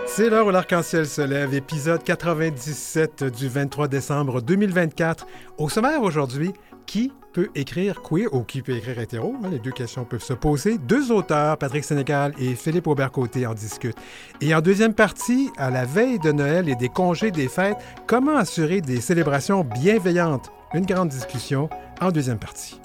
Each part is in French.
C'est l'heure où l'arc-en-ciel se lève, épisode 97 du 23 décembre 2024. Au sommaire aujourd'hui, qui peut écrire queer ou qui peut écrire hétéro? Les deux questions peuvent se poser. Deux auteurs, Patrick Sénécal et Philippe Aubert-Côté, en discutent. Et en deuxième partie, à la veille de Noël et des congés des fêtes, comment assurer des célébrations bienveillantes? Une grande discussion en deuxième partie.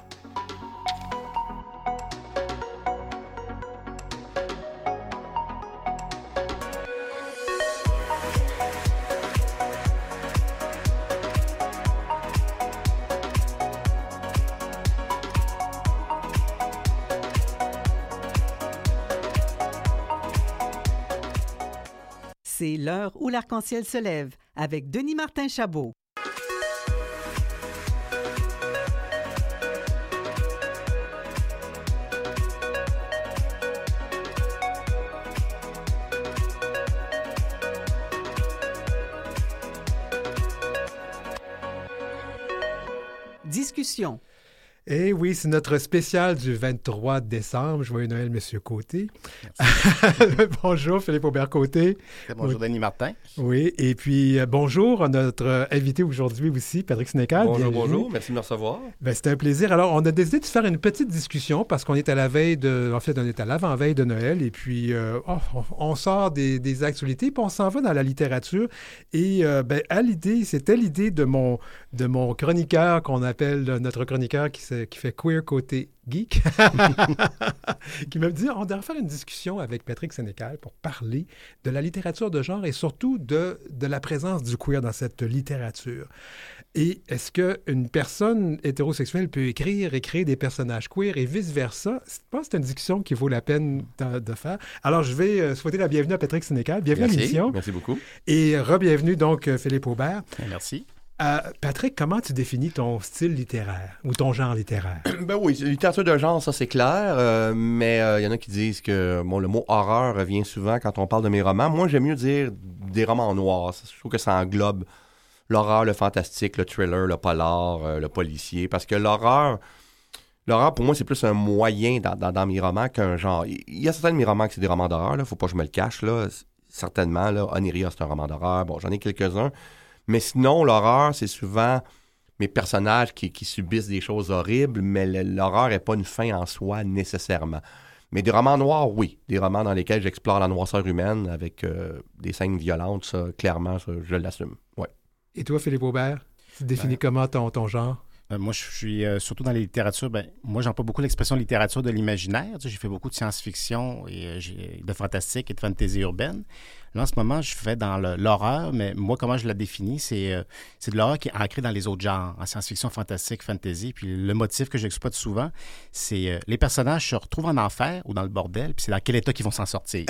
C'est l'heure où l'arc-en-ciel se lève avec Denis Martin-Chabot. Discussion. Eh oui, c'est notre spécial du 23 décembre. Joyeux Noël, Monsieur Côté. Bonjour, Philippe Aubert-Côté. Bonjour, Denis Martin. Oui, et puis bonjour à notre invité aujourd'hui aussi, Patrick Sénécal. Bonjour, bonjour. Merci de me recevoir. C'était un plaisir. Alors, on a décidé de faire une petite discussion parce qu'on est à la veille de... En fait, on est à l'avant-veille de Noël et puis on sort des actualités puis on s'en va dans la littérature. Et c'était l'idée de mon chroniqueur qu'on appelle notre chroniqueur qui fait queer côté geek, qui m'a dit on devrait faire une discussion avec Patrick Sénécal pour parler de la littérature de genre et surtout de la présence du queer dans cette littérature. Et est-ce qu'une personne hétérosexuelle peut écrire et créer des personnages queer et vice-versa? Je pense que c'est une discussion qui vaut la peine de faire. Alors, je vais souhaiter la bienvenue à Patrick Sénécal. Bienvenue à l'émission. Merci beaucoup. Et re-bienvenue donc Philippe Aubert. Merci. Patrick, comment tu définis ton style littéraire ou ton genre littéraire? Ben oui, littérature de genre, ça c'est clair, mais il y en a qui disent que le mot horreur revient souvent quand on parle de mes romans. Moi, j'aime mieux dire des romans noirs. Je trouve que ça englobe l'horreur, le fantastique, le thriller, le polar, le policier, parce que l'horreur, pour moi, c'est plus un moyen dans mes romans qu'un genre. Il y a certains de mes romans qui c'est des romans d'horreur, là, faut pas que je me le cache, là. Certainement, là, Oniria, c'est un roman d'horreur. Bon, j'en ai quelques-uns. Mais sinon, l'horreur, c'est souvent mes personnages qui subissent des choses horribles, mais l'horreur n'est pas une fin en soi nécessairement. Mais des romans noirs, oui. Des romans dans lesquels j'explore la noirceur humaine avec des scènes violentes, ça, clairement, ça, je l'assume. Ouais. Et toi, Philippe Aubert, tu définis comment ton genre? Moi, je suis surtout dans les littératures. Moi, j'emploie beaucoup l'expression littérature de l'imaginaire. J'ai fait beaucoup de science-fiction et de fantastique et de fantasy urbaine. Là, en ce moment, je fais dans l'horreur, mais moi, comment je la définis, c'est de l'horreur qui est ancrée dans les autres genres, en science-fiction, fantastique, fantasy. Puis le motif que j'exploite souvent, c'est les personnages se retrouvent en enfer ou dans le bordel, puis c'est dans quel état qu'ils vont s'en sortir.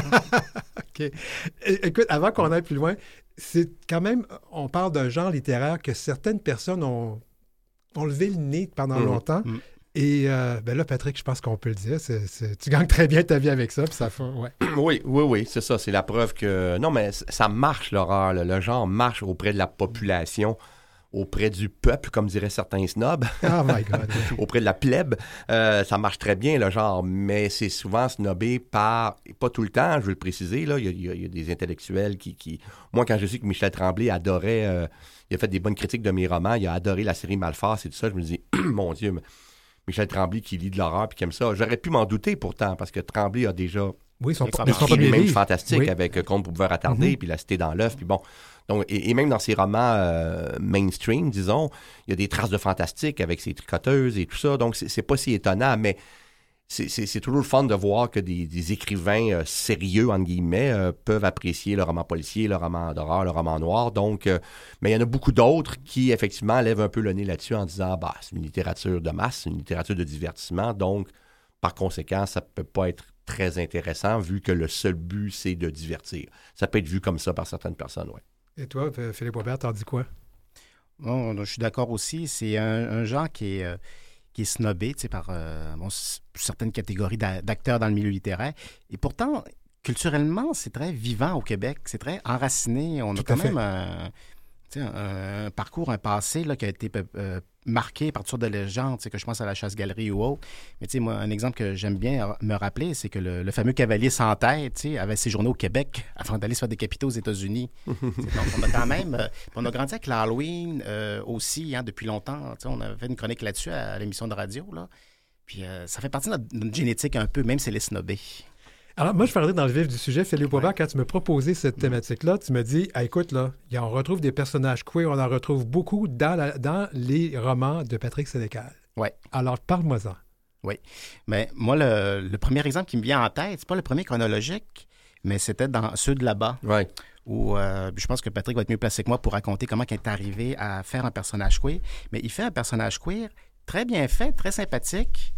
OK. Écoute, avant qu'on aille plus loin, c'est quand même, on parle d'un genre littéraire que certaines personnes ont levé le nez pendant longtemps. Et là, Patrick, je pense qu'on peut le dire. Tu gagnes très bien ta vie avec ça. Puis ça fait, ouais. Oui, c'est ça. C'est la preuve que... Non, mais ça marche, l'horreur. Le genre marche auprès de la population, auprès du peuple, comme diraient certains snobs. Oh my God. Auprès de la plèbe. Ça marche très bien, le genre. Mais c'est souvent snobé par... Pas tout le temps, je veux le préciser. Là. Il y a des intellectuels qui... Moi, quand je sais que Michel Tremblay adorait... il a fait des bonnes critiques de mes romans. Il a adoré la série Malface et tout ça. Je me dis, mon Dieu... Michel Tremblay qui lit de l'horreur puis qui aime ça. J'aurais pu m'en douter pourtant, parce que Tremblay a déjà écrit les mêmes fantastiques avec Conte pour pouvoir attarder, puis La Cité dans l'œuf, puis bon. Donc, et même dans ses romans mainstream, disons, il y a des traces de fantastique avec ses tricoteuses et tout ça. Donc, c'est pas si étonnant, mais c'est toujours le fun de voir que des écrivains sérieux, entre guillemets, peuvent apprécier le roman policier, le roman d'horreur, le roman noir. Donc, mais il y en a beaucoup d'autres qui, effectivement, lèvent un peu le nez là-dessus en disant « c'est une littérature de masse, c'est une littérature de divertissement. » Donc, par conséquent, ça peut pas être très intéressant vu que le seul but, c'est de divertir. Ça peut être vu comme ça par certaines personnes, oui. Et toi, Philippe Aubert, t'en dis quoi? Bon, je suis d'accord aussi. C'est un genre qui est snobé par certaines catégories d'acteurs dans le milieu littéraire. Et pourtant, culturellement, c'est très vivant au Québec. C'est très enraciné. On a quand même un parcours, un passé là, qui a été marqué par toutes sortes de légendes, que je pense à la chasse-galerie ou autre. Mais moi, un exemple que j'aime bien me rappeler, c'est que le fameux cavalier sans tête avait séjourné au Québec avant d'aller se faire décapiter aux États-Unis. Donc, on a quand même... on a grandi avec l'Halloween aussi, depuis longtemps. On avait fait une chronique là-dessus à l'émission de radio. Là. Puis ça fait partie de notre génétique un peu, même si elle est snobée. Alors, moi, je vais rentrer dans le vif du sujet. Philippe Aubert, quand tu m'as proposé cette thématique-là, tu m'as dit, écoute, là, on retrouve des personnages queer, on en retrouve beaucoup dans les romans de Patrick Sénécal. Oui. Alors, parle-moi-en. Oui. Mais moi, le premier exemple qui me vient en tête, c'est pas le premier chronologique, mais c'était dans ceux de là-bas. Ouais. Où je pense que Patrick va être mieux placé que moi pour raconter comment il est arrivé à faire un personnage queer. Mais il fait un personnage queer très bien fait, très sympathique.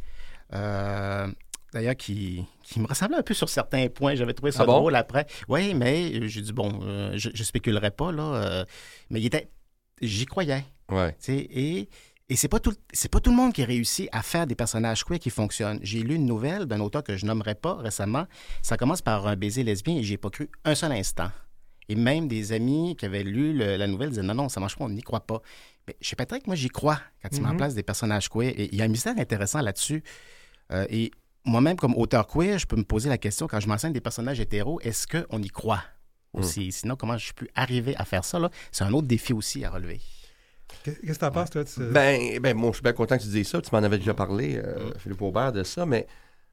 D'ailleurs, qui me ressemblait un peu sur certains points. J'avais trouvé ça drôle après. Oui, mais j'ai dit, je spéculerai pas, là. Mais j'y croyais. Ouais. Et c'est pas tout le monde qui réussit à faire des personnages queer qui fonctionnent. J'ai lu une nouvelle d'un auteur que je nommerai pas récemment. Ça commence par un baiser lesbien et j'y ai pas cru un seul instant. Et même des amis qui avaient lu la nouvelle disaient, non, ça marche pas, on n'y croit pas. Mais chez Patrick, moi, j'y crois quand il met en place des personnages queer. Et il y a un mystère intéressant là-dessus. Et moi-même, comme auteur queer, je peux me poser la question, quand je m'enseigne des personnages hétéros, est-ce qu'on y croit aussi? Sinon, comment je peux arriver à faire ça? Là? C'est un autre défi aussi à relever. Qu'est-ce que tu en penses, toi? Moi, je suis bien content que tu dises ça. Tu m'en avais déjà parlé, Philippe Aubert, de ça. Mais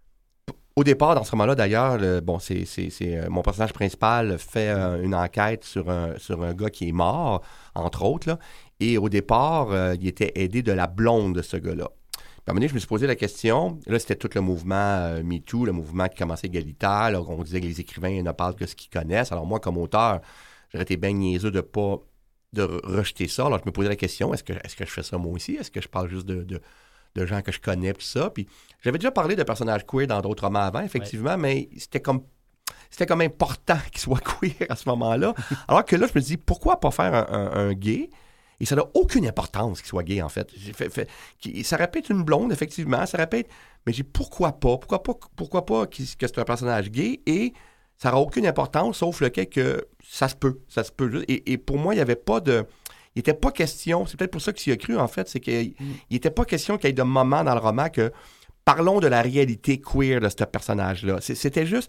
au départ, dans ce roman-là, d'ailleurs, c'est mon personnage principal fait une enquête sur un gars qui est mort, entre autres. Là, et au départ, il était aidé de la blonde de ce gars-là. Puis à un moment donné, je me suis posé la question, là, c'était tout le mouvement MeToo, le mouvement qui commençait égalitaire, là, on disait que les écrivains ne parlent que ce qu'ils connaissent. Alors moi, comme auteur, j'aurais été bien niaiseux de rejeter ça. Alors je me posais la question, est-ce que je fais ça moi aussi? Est-ce que je parle juste de gens que je connais, puis ça? Puis j'avais déjà parlé de personnages queer dans d'autres romans avant, effectivement, mais c'était comme important qu'ils soient queer à ce moment-là. Alors que là, je me dis, pourquoi pas faire un gay? Et ça n'a aucune importance qu'il soit gay, en fait. Ça aurait pu être une blonde, effectivement. Ça aurait pu être... Mais j'ai pourquoi pas que c'est un personnage gay et ça n'aura aucune importance, sauf le fait que ça se peut. Et pour moi, il n'y avait pas de... Il n'était pas question... C'est peut-être pour ça qu'il y a cru, en fait. C'est qu'il n'était pas question qu'il y ait de moment dans le roman que... Parlons de la réalité queer de ce personnage-là. C'était juste...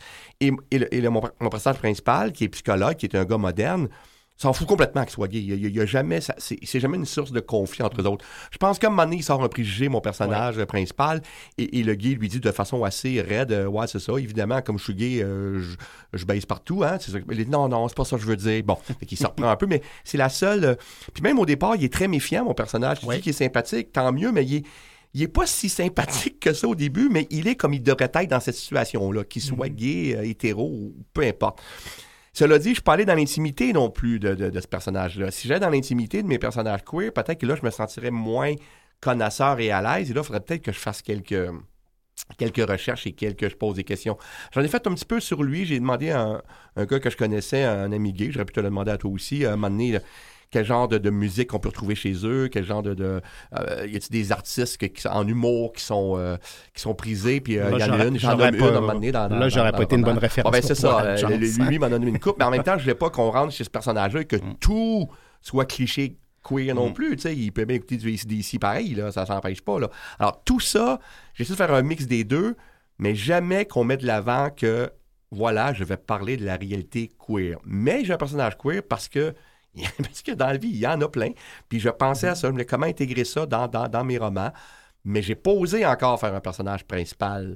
Mon personnage principal, qui est psychologue, qui est un gars moderne, s'en fout complètement qu'il soit gay. Il y a jamais, c'est jamais une source de conflit entre eux autres. Je pense qu'à un moment donné, il sort un préjugé, mon personnage principal, et le gay lui dit de façon assez raide, ouais, c'est ça, évidemment, comme je suis gay, je baise partout, hein, c'est ça. Il dit, non, c'est pas ça que je veux dire. Bon, il se reprend un peu, mais c'est la seule... Puis même au départ, il est très méfiant, mon personnage. Tu dis qu'il est sympathique, tant mieux, mais il est pas si sympathique que ça au début, mais il est comme il devrait être dans cette situation-là, qu'il soit gay, hétéro, ou peu importe. Cela dit, je ne suis pas allé dans l'intimité non plus de ce personnage-là. Si j'allais dans l'intimité de mes personnages queer, peut-être que là, je me sentirais moins connaisseur et à l'aise. Et là, il faudrait peut-être que je fasse quelques recherches et que je pose des questions. J'en ai fait un petit peu sur lui. J'ai demandé à un gars que je connaissais, un ami gay, j'aurais pu te le demander à toi aussi, à un moment donné, quel genre de musique qu'on peut retrouver chez eux, quel genre y a-t-il des artistes en humour qui sont prisés, puis il y en a une, j'en nomme une à un moment donné. Là, j'aurais pas été une bonne référence. C'est ça, lui m'en a donné une coupe, mais en même temps, je voulais pas qu'on rentre chez ce personnage-là et que tout soit cliché queer non plus, tu sais, il peut bien écouter du AC/DC pareil, là, ça s'empêche pas, là. Alors, tout ça, j'ai essayé de faire un mix des deux, mais jamais qu'on mette de l'avant que, voilà, je vais parler de la réalité queer. Mais j'ai un personnage queer parce que dans la vie, il y en a plein. Puis je pensais à ça, je me disais comment intégrer ça dans mes romans. Mais j'ai pas osé encore faire un personnage principal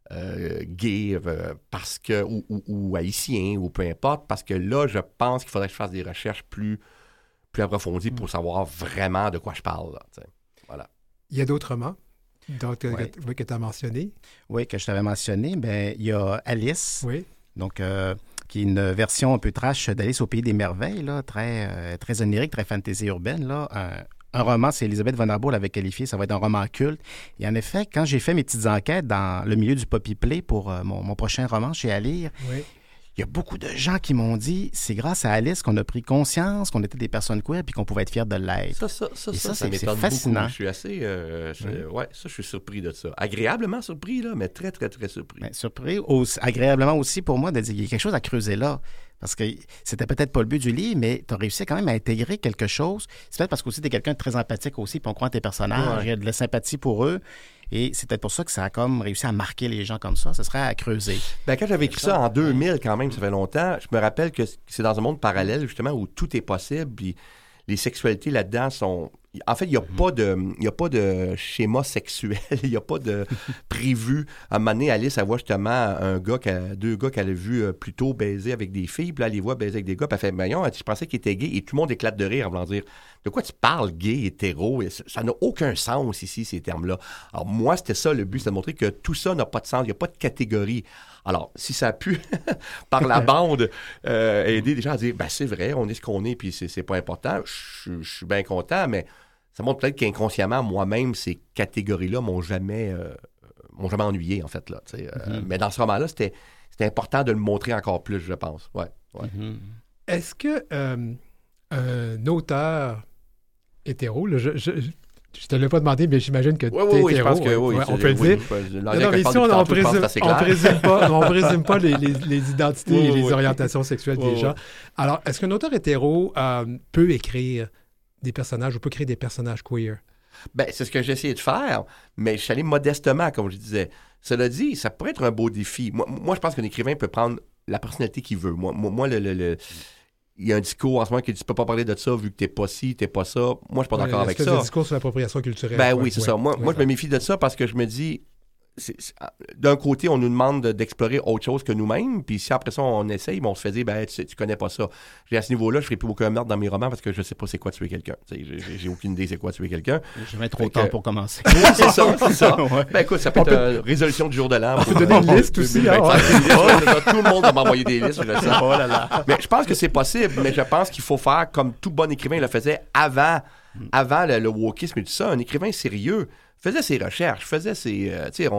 gay parce que ou haïtien ou peu importe, parce que là, je pense qu'il faudrait que je fasse des recherches plus approfondies pour savoir vraiment de quoi je parle. Là, voilà. Il y a d'autres romans que tu as mentionnés. Oui, que je t'avais mentionné. Ben, il y a Alice. Oui. Donc, qui est une version un peu trash d'Alice au Pays des Merveilles, là, très onirique, très fantasy urbaine. Là. Un roman, c'est Elisabeth von Arbour l'avait qualifié, ça va être un roman culte. Et en effet, quand j'ai fait mes petites enquêtes dans le milieu du poppy play pour mon prochain roman chez À lire, il y a beaucoup de gens qui m'ont dit, c'est grâce à Alice qu'on a pris conscience qu'on était des personnes queer puis qu'on pouvait être fiers de l'être. Ça m'étonne fascinant. beaucoup. Je suis assez... je suis surpris de ça. Agréablement surpris, là, mais très, très, très surpris. Ben, surpris, agréablement aussi pour moi de dire qu'il y a quelque chose à creuser là. Parce que c'était peut-être pas le but du livre, mais tu as réussi quand même à intégrer quelque chose. C'est peut-être parce que tu es quelqu'un de très empathique aussi, puis on croit en tes personnages, il y a de la sympathie pour eux. Et c'est peut-être pour ça que ça a comme réussi à marquer les gens comme ça. Ça serait à creuser. Ben, quand j'avais écrit ça en 2000, quand même, ça fait longtemps, je me rappelle que c'est dans un monde parallèle, justement, où tout est possible, puis les sexualités là-dedans sont... En fait, il n'y a pas de schéma sexuel, il n'y a pas de prévu. À un moment donné, Alice, elle voit justement deux gars qu'elle a vus plus tôt baiser avec des filles, puis là, elle les voit baiser avec des gars, puis elle fait, voyons, je pensais qu'ils étaient gays, et tout le monde éclate de rire en voulant dire, de quoi tu parles, gay, hétéro? Ça n'a aucun sens ici, ces termes-là. Alors moi, c'était ça le but, c'est de montrer que tout ça n'a pas de sens, il n'y a pas de catégorie. Alors, si ça a pu, par la bande, aider des gens à dire, ben c'est vrai, on est ce qu'on est, puis c'est pas important, je suis bien content, mais ça montre peut-être qu'inconsciemment, moi-même, ces catégories-là m'ont jamais ennuyé, en fait. Là, mais dans ce roman-là, c'était important de le montrer encore plus, je pense. Ouais. Est-ce que un auteur hétéro, là, je te l'ai pas demandé, mais j'imagine que tu es hétéro. Je pense que oui. On peut le dire. Non, mais ici, on présume pas les identités et les orientations sexuelles des gens. Alors, est-ce qu'un auteur hétéro peut écrire des personnages ou peut créer des personnages queer? Ben, c'est ce que j'ai essayé de faire, mais je suis allé modestement, comme je disais. Cela dit, ça pourrait être un beau défi. Moi je pense qu'un écrivain peut prendre la personnalité qu'il veut. Moi il y a un discours en ce moment qui dit « Tu peux pas parler de ça vu que t'es pas ci, t'es pas ça. » Moi, je suis pas d'accord avec ça. Un discours sur l'appropriation culturelle. Ben oui, c'est ça. Moi, je me méfie de ça parce que je me dis... d'un côté, on nous demande d'explorer autre chose que nous-mêmes, puis si après ça, on essaye, on se fait dire, ben, tu connais pas ça. À ce niveau-là, je ferai plus aucun meurtre dans mes romans parce que je sais pas c'est quoi tuer quelqu'un. J'ai aucune idée c'est quoi tuer quelqu'un. J'ai même trop de temps pour commencer. Oui, c'est ça. Ouais. Ben écoute, ça peut être résolution du jour de l'an. On peut donner une liste aussi. Tout le monde va m'envoyer des listes, je le sais. Oh là là. Mais je pense que c'est possible, mais je pense qu'il faut faire comme tout bon écrivain le faisait avant le wokisme et tout ça. Un écrivain sérieux faisait ses recherches, faisait ses...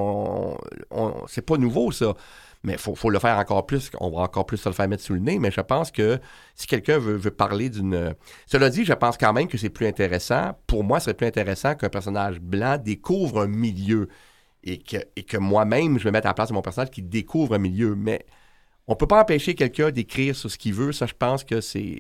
c'est pas nouveau, ça. Mais il faut le faire encore plus. On va encore plus se le faire mettre sous le nez. Mais je pense que si quelqu'un veut parler d'une... Cela dit, je pense quand même que c'est plus intéressant. Pour moi, ce serait plus intéressant qu'un personnage blanc découvre un milieu et que moi-même, je me mette à la place de mon personnage qui découvre un milieu. Mais on peut pas empêcher quelqu'un d'écrire sur ce qu'il veut. Ça, je pense que c'est...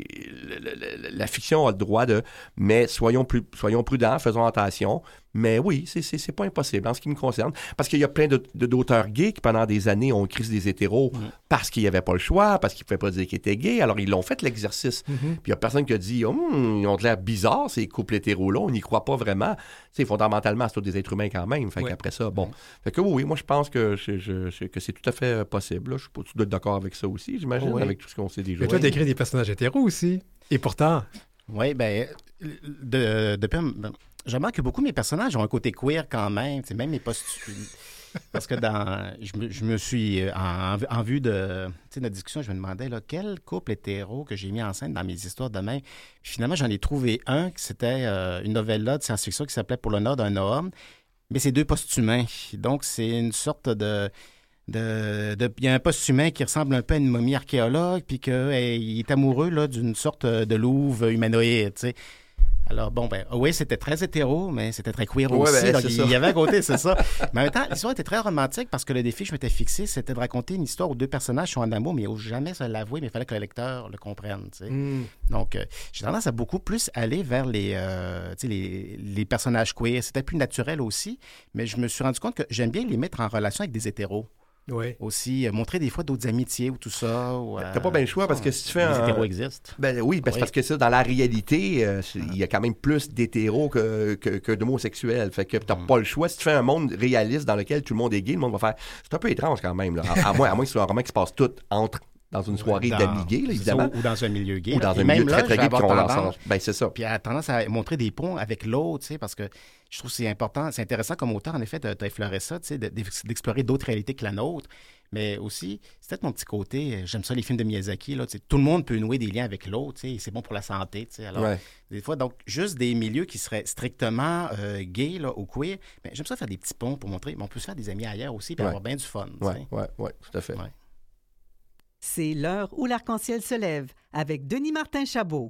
La fiction a le droit de... Mais soyons prudents, faisons attention. Mais oui, c'est pas impossible en ce qui me concerne. Parce qu'il y a plein d'auteurs gays qui, pendant des années, ont écrit des hétéros parce qu'ils n'avaient pas le choix, parce qu'ils ne pouvaient pas dire qu'ils étaient gays. Alors, ils l'ont fait, l'exercice. Puis il n'y a personne qui a dit « ils ont de l'air bizarres, ces couples hétéros-là. On n'y croit pas vraiment. » Tu sais, fondamentalement, c'est tous des êtres humains quand même. Fait qu'après ça, bon. Fait que oui, moi, je pense que c'est tout à fait possible. Là. Je suis pas tout d'accord avec ça aussi, j'imagine, avec tout ce qu'on sait déjà. Mais toi, tu écris des personnages hétéros aussi. Et pourtant... Oui, bien, depuis... Je remarque que beaucoup de mes personnages ont un côté queer quand même, même mes postules. Parce que je me suis, en vue de notre discussion, je me demandais quel couple hétéro que j'ai mis en scène dans mes histoires de même. Puis finalement, j'en ai trouvé un, qui c'était une novella de science-fiction qui s'appelait Pour l'honneur d'un homme, mais c'est deux post-humains. Donc, c'est une sorte de... Il y a un post-humain qui ressemble un peu à une momie archéologue, puis qu'il est amoureux là, d'une sorte de louve humanoïde, tu sais. Alors, bon, oui, c'était très hétéro, mais c'était très queer aussi. Donc, il y avait un côté, c'est ça. Mais en même temps, l'histoire était très romantique parce que le défi que je m'étais fixé, c'était de raconter une histoire où deux personnages sont en amour, mais ils n'osent jamais se l'avouer, mais il fallait que le lecteur le comprenne. Tu sais. Donc, j'ai tendance à beaucoup plus aller vers les personnages queer. C'était plus naturel aussi, mais je me suis rendu compte que j'aime bien les mettre en relation avec des hétéros. Oui. Aussi, montrer des fois d'autres amitiés ou tout ça. T'as pas bien le choix parce que si tu fais les hétéros existent. Ben oui, parce que ça, dans la réalité, il y a quand même plus d'hétéros que d'homosexuels. Fait que t'as pas le choix. Si tu fais un monde réaliste dans lequel tout le monde est gay, le monde va faire... C'est un peu étrange quand même. Là. À moins que ce soit un roman qui se passe tout dans une soirée d'amis gays, là, évidemment. Ou dans un milieu gay. Ou dans un milieu très, très gay, puis on l'ensemble. Ben, c'est ça. Puis elle a tendance à montrer des ponts avec l'autre, tu sais, parce que je trouve que c'est important, c'est intéressant comme auteur, en effet, d'effleurer ça, tu sais, d'explorer d'autres réalités que la nôtre. Mais aussi, c'est peut-être mon petit côté, j'aime ça les films de Miyazaki, là, tout le monde peut nouer des liens avec l'autre, c'est bon pour la santé. Alors, des fois, donc, juste des milieux qui seraient strictement gays là, ou queer, mais j'aime ça faire des petits ponts pour montrer, mais on peut se faire des amis ailleurs aussi et avoir bien du fun. Oui, tout à fait. Ouais. C'est l'heure où l'arc-en-ciel se lève avec Denis Martin Chabot.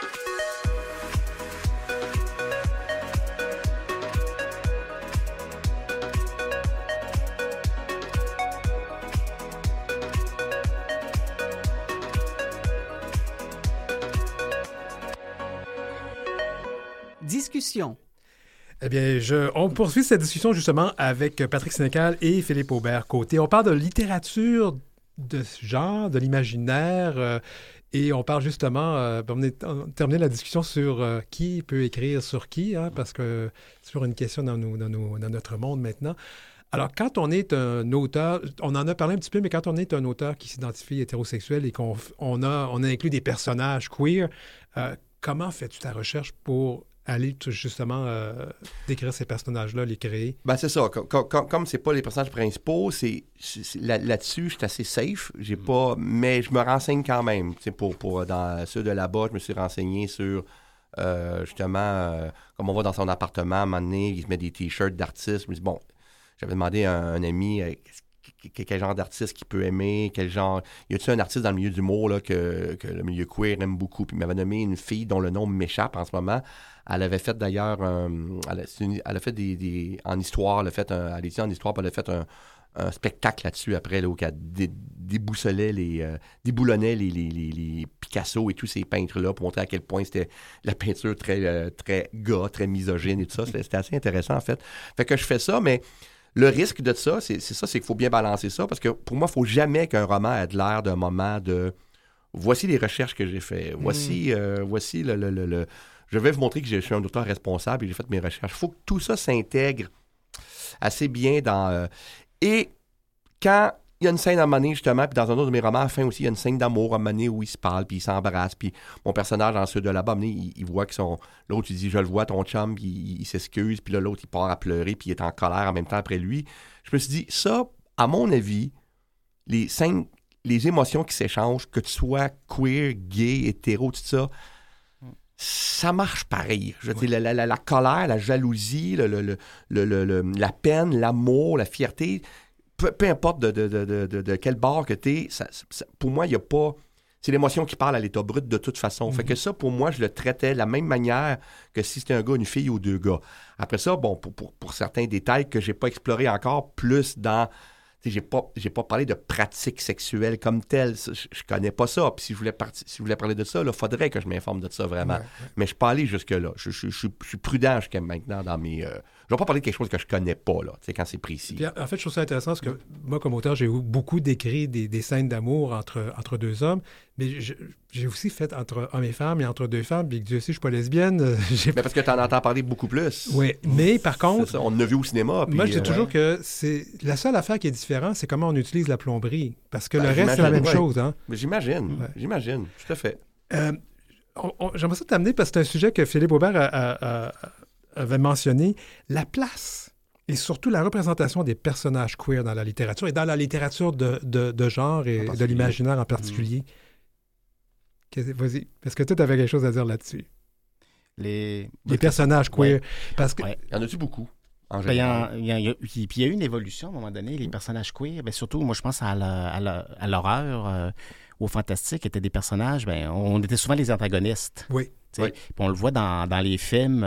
Discussion. Eh bien, on poursuit cette discussion justement avec Patrick Sénécal et Philippe Aubert-Côté. On parle de littérature de ce genre, de l'imaginaire, et on parle justement, on a terminé la discussion sur qui peut écrire sur qui, hein, parce que c'est toujours une question dans notre monde maintenant. Alors, quand on est un auteur, on en a parlé un petit peu, mais quand on est un auteur qui s'identifie hétérosexuel et qu'on a inclus des personnages queer, comment fais-tu ta recherche pour aller justement décrire ces personnages-là, les créer? Ben c'est ça. Comme c'est pas les personnages principaux, là-dessus, je suis assez safe. J'ai pas, mais je me renseigne quand même. Dans ceux de là-bas, je me suis renseigné sur justement, comme on va dans son appartement, à un moment donné, il se met des t-shirts d'artistes. Je me dis, bon, j'avais demandé à un ami quel genre d'artiste qu'il peut aimer, quel genre... Y a-t-il un artiste dans le milieu du mot là, que le milieu queer aime beaucoup? Puis il m'avait nommé une fille dont le nom m'échappe en ce moment. Elle avait fait d'ailleurs... elle a fait en histoire, elle était en histoire, puis elle a fait un spectacle là-dessus après, là, où elle déboulonnait les Picasso et tous ces peintres-là pour montrer à quel point c'était la peinture très, très gars, très misogyne et tout ça. C'était assez intéressant, en fait. Fait que je fais ça, mais... Le risque de ça, c'est qu'il faut bien balancer ça, parce que pour moi, il ne faut jamais qu'un roman ait l'air d'un moment de « voici les recherches que j'ai faites, voici je vais vous montrer que je suis un auteur responsable et j'ai fait mes recherches ». Il faut que tout ça s'intègre assez bien dans... et quand il y a une scène à un moment donné, justement, puis dans un autre de mes romans, à la fin aussi, il y a une scène d'amour à un moment donné où ils se parlent, puis ils s'embrassent, puis mon personnage, dans ceux de là-bas, à un moment donné, il voit que l'autre, il dit « je le vois, ton chum », puis il s'excuse, puis là, l'autre, il part à pleurer, puis il est en colère en même temps après lui. Je me suis dit, ça, à mon avis, les scènes, les émotions qui s'échangent, que tu sois queer, gay, hétéro, tout ça, ça marche pareil. Je veux dire, la colère, la jalousie, la peine, l'amour, la fierté... Peu importe de quel bord que t'es, pour moi, il n'y a pas... C'est l'émotion qui parle à l'état brut de toute façon. Fait que ça, pour moi, je le traitais de la même manière que si c'était un gars, une fille ou deux gars. Après ça, bon, pour certains détails que j'ai pas explorés encore, plus dans... J'ai pas parlé de pratiques sexuelles comme telles. Je connais pas ça. Puis si je voulais parler de ça, il faudrait que je m'informe de ça vraiment. Ouais. Mais je ne suis pas allé jusque-là. Je suis prudent jusqu'à maintenant dans mes... Je ne vais pas parler de quelque chose que je connais pas, là, quand c'est précis. Puis, en fait, je trouve ça intéressant parce que moi, comme auteur, j'ai beaucoup décrit des scènes d'amour entre deux hommes, mais j'ai aussi fait entre hommes et femmes et entre deux femmes, puis que Dieu sait, je ne suis pas lesbienne. Mais parce que tu en entends parler beaucoup plus. Oui, mais par contre... Ça, on l'a vu au cinéma. Puis, moi, je dis toujours que c'est la seule affaire qui est différente, c'est comment on utilise la plomberie. Parce que le reste, c'est la même chose. Hein? Mais j'imagine, tout à fait. J'aimerais ça t'amener parce que c'est un sujet que Philippe Aubert avait mentionné, la place et surtout la représentation des personnages queer dans la littérature et dans la littérature de genre et de l'imaginaire en particulier. Vas-y, est-ce que tu avais quelque chose à dire là-dessus? Les personnages queer. Ouais. Parce que... Y en a-tu beaucoup? Puis il y a eu une évolution à un moment donné, les personnages queer. Bien, surtout, moi, je pense à l'horreur, au fantastique, étaient des personnages, bien, on était souvent les antagonistes. Oui. Puis on le voit dans les films...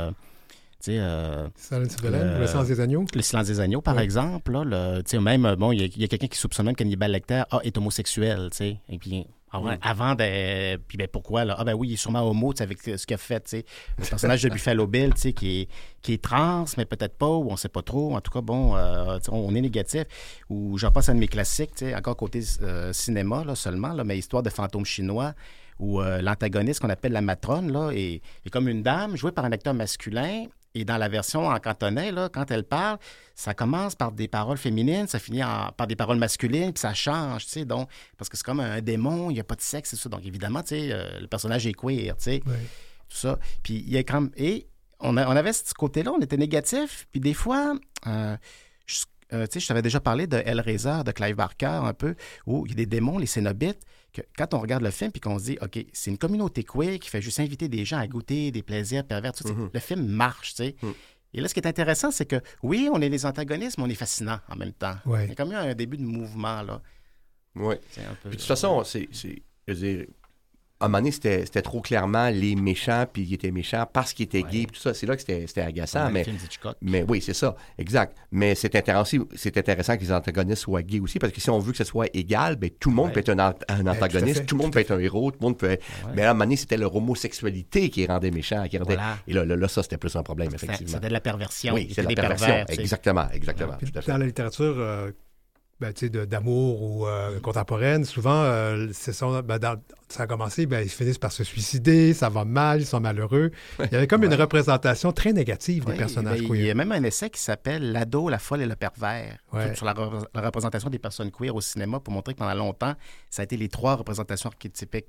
Le silence des agneaux. Le silence des agneaux, par exemple. Là, même, bon, il y a quelqu'un qui soupçonne même qu'Hannibal Lecter est homosexuel, tu sais. Et puis, avant de... Puis, ben, pourquoi, là? Ah, ben oui, il est sûrement homo, avec ce qu'il a fait, tu sais. Le personnage de Buffalo Bill, tu sais, qui est trans, mais peut-être pas, ou on sait pas trop. En tout cas, bon, on est négatif. Ou j'en passe à un de mes classiques, tu sais, encore côté cinéma, là, seulement, là, mais histoire de fantôme chinois, où l'antagoniste qu'on appelle la matrone, là, est comme une dame jouée par un acteur masculin. Et dans la version en cantonais, là, quand elle parle, ça commence par des paroles féminines, ça finit par des paroles masculines, puis ça change, tu sais, donc, parce que c'est comme un démon, il n'y a pas de sexe, et tout ça. Donc, évidemment, tu sais, le personnage est queer, tu sais, tout ça. Puis, il y a quand même... Et on avait ce côté-là, on était négatif, puis des fois... tu sais, je t'avais déjà parlé de Hellraiser, de Clive Barker, un peu, où il y a des démons, les Cénobites, que quand on regarde le film puis qu'on se dit, OK, c'est une communauté queer qui fait juste inviter des gens à goûter des plaisirs pervers, tout ça. Le film marche, tu sais. Et là, ce qui est intéressant, c'est que, oui, on est les antagonistes, mais on est fascinants en même temps. Ouais. Il y a comme eu un début de mouvement, là. Oui. C'est un peu, Puis de toute façon, je veux dire, à un moment donné, c'était trop clairement les méchants, puis ils étaient méchants parce qu'ils étaient gays, puis tout ça. C'est là que c'était agaçant. le film d'Hitchcock. Mais oui, c'est ça, exact. Mais c'est intéressant que les antagonistes soient gays aussi, parce que si on veut que ce soit égal, ben, tout le monde peut être un antagoniste, tout le monde peut être un héros, tout le monde peut être... Mais à un moment donné, c'était leur homosexualité qui rendait méchant. Voilà. Et là, ça, c'était plus un problème, effectivement. C'était de la perversion. Oui, c'est de la des perversion. pervers, Exactement. Tout à fait. Dans la littérature d'amour ou contemporaine, souvent, ça a commencé, ils finissent par se suicider, ça va mal, ils sont malheureux. Il y avait comme une représentation très négative des personnages queer. Il y a même un essai qui s'appelle « L'ado, la folle et le pervers sur la représentation des personnes queer au cinéma pour montrer que pendant longtemps, ça a été les 3 représentations archétypiques.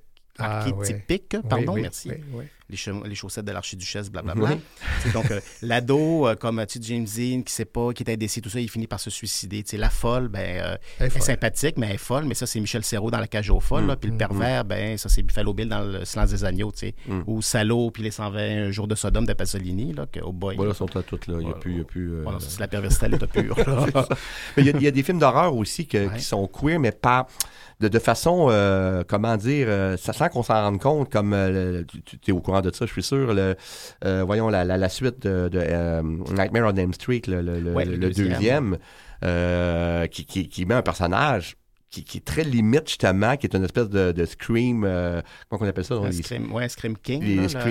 Merci. Oui. Les chaussettes de l'archiduchesse, blablabla. Donc, l'ado, comme James Dean, qui sait pas, qui est indécis, tout ça, il finit par se suicider. La folle, elle est sympathique, mais elle est folle. Mais ça, c'est Michel Serrault dans La cage aux folles. Puis le pervers, ça, c'est Buffalo Bill dans Le silence des agneaux. Ou Salaud, puis les 120 jours de Sodome de Pasolini. Oh boy. Voilà, sont à toutes là. Il n'y a plus. Voilà, c'est la perversité à l'état pur. Mais il y a des films d'horreur aussi qui sont queer, mais pas de façon, comment dire, sans qu'on s'en rende compte, comme tu es au courant de ça, je suis sûr. Voyons la suite de Nightmare on Elm Street, le deuxième, qui met un personnage qui est très limite, justement, qui est une espèce de Scream... comment on appelle ça? Scream King.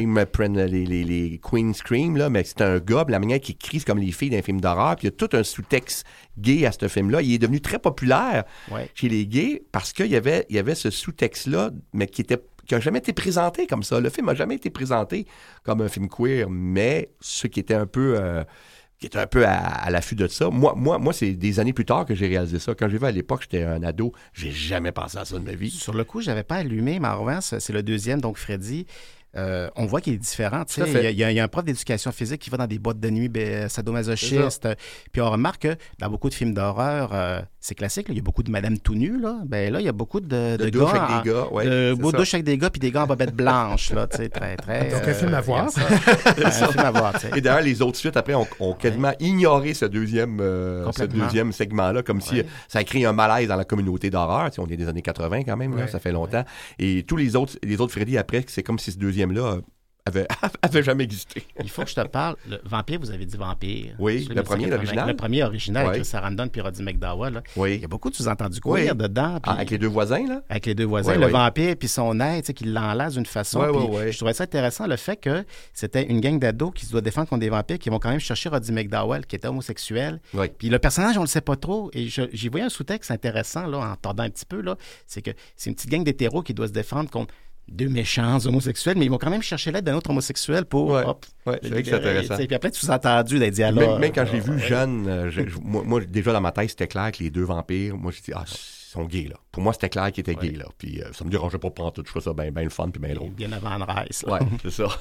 Les Queen Scream, là, mais c'est un gars, la manière qu'il crie, c'est comme les filles d'un film d'horreur, puis il y a tout un sous-texte gay à ce film-là. Il est devenu très populaire chez les gays parce qu'il y avait ce sous-texte-là, mais qui n'a jamais été présenté comme ça. Le film n'a jamais été présenté comme un film queer, mais ceux qui étaient un peu... qui était un peu à l'affût de ça. Moi, c'est des années plus tard que j'ai réalisé ça. Quand j'ai vu à l'époque, j'étais un ado, j'ai jamais pensé à ça de ma vie. Sur le coup, j'avais pas allumé, mais en revanche, c'est le deuxième, donc Freddy. On voit qu'il est différent. Il y a un prof d'éducation physique qui va dans des boîtes de nuit sadomasochistes. Puis on remarque que dans beaucoup de films d'horreur, c'est classique, là, il y a beaucoup de madame tout nue. Là, il y a beaucoup de douche gars. Avec des gars, de douche avec des gars, puis des gars en bobette blanche. Là, très, très, donc, un film à voir. Un film à voir. Et d'ailleurs, les autres suites, après, ont quasiment ignoré ce deuxième segment-là, comme si ça a créé un malaise dans la communauté d'horreur. On est des années 80 quand même, là, ça fait longtemps. Et tous les autres Freddy, après, c'est comme si ce deuxième-là avait jamais existé. Il faut que je te parle. Le vampire, vous avez dit vampire. Oui, le premier, l'original. Le premier original avec Sarandon puis Roddy McDowell. Là. Oui. Il y a beaucoup de sous-entendus queer dedans. Puis, avec les deux voisins, là? Avec les deux voisins. Le vampire puis son aide, qui l'enlace d'une façon. Je trouvais ça intéressant, le fait que c'était une gang d'ados qui se doit défendre contre des vampires qui vont quand même chercher Roddy McDowell, qui était homosexuel. Oui. Puis le personnage, on le sait pas trop. Et j'y voyais un sous-texte intéressant, là, en tordant un petit peu. Là, c'est que c'est une petite gang d'hétéros qui doit se défendre contre 2 méchants homosexuels, mais ils vont quand même chercher l'aide d'un autre homosexuel pour... c'est vrai que c'est intéressant. Puis après, tu sous-entendus des dialogues. Même quand je l'ai vu jeune, moi, déjà dans ma tête, c'était clair que les deux vampires, moi, j'ai dit, ils sont gays, là. Pour moi, c'était clair qu'ils étaient gays, là. Puis ça me dérangeait pas pour tout. Je trouvais ça bien le fun, puis bien drôle. Bien avant Anne Rice. Oui, c'est ça.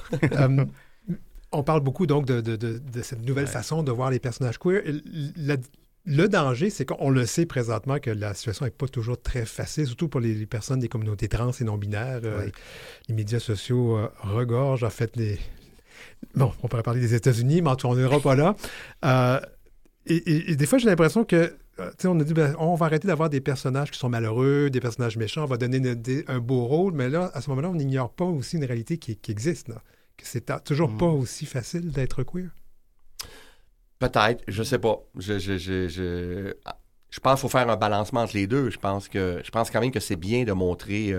On parle beaucoup, donc, de cette nouvelle façon de voir les personnages queer. Le danger, c'est qu'on le sait présentement que la situation n'est pas toujours très facile, surtout pour les personnes des communautés trans et non-binaires. Les médias sociaux regorgent, en fait, Bon, on pourrait parler des États-Unis, mais en tout cas, on n'ira pas là. Et des fois, j'ai l'impression que, on a dit, on va arrêter d'avoir des personnages qui sont malheureux, des personnages méchants, on va donner un beau rôle, mais là, à ce moment-là, on n'ignore pas aussi une réalité qui existe, là, que c'est toujours pas aussi facile d'être queer. Peut-être, je sais pas. Je pense qu'il faut faire un balancement entre les deux. Je pense quand même que c'est bien de montrer...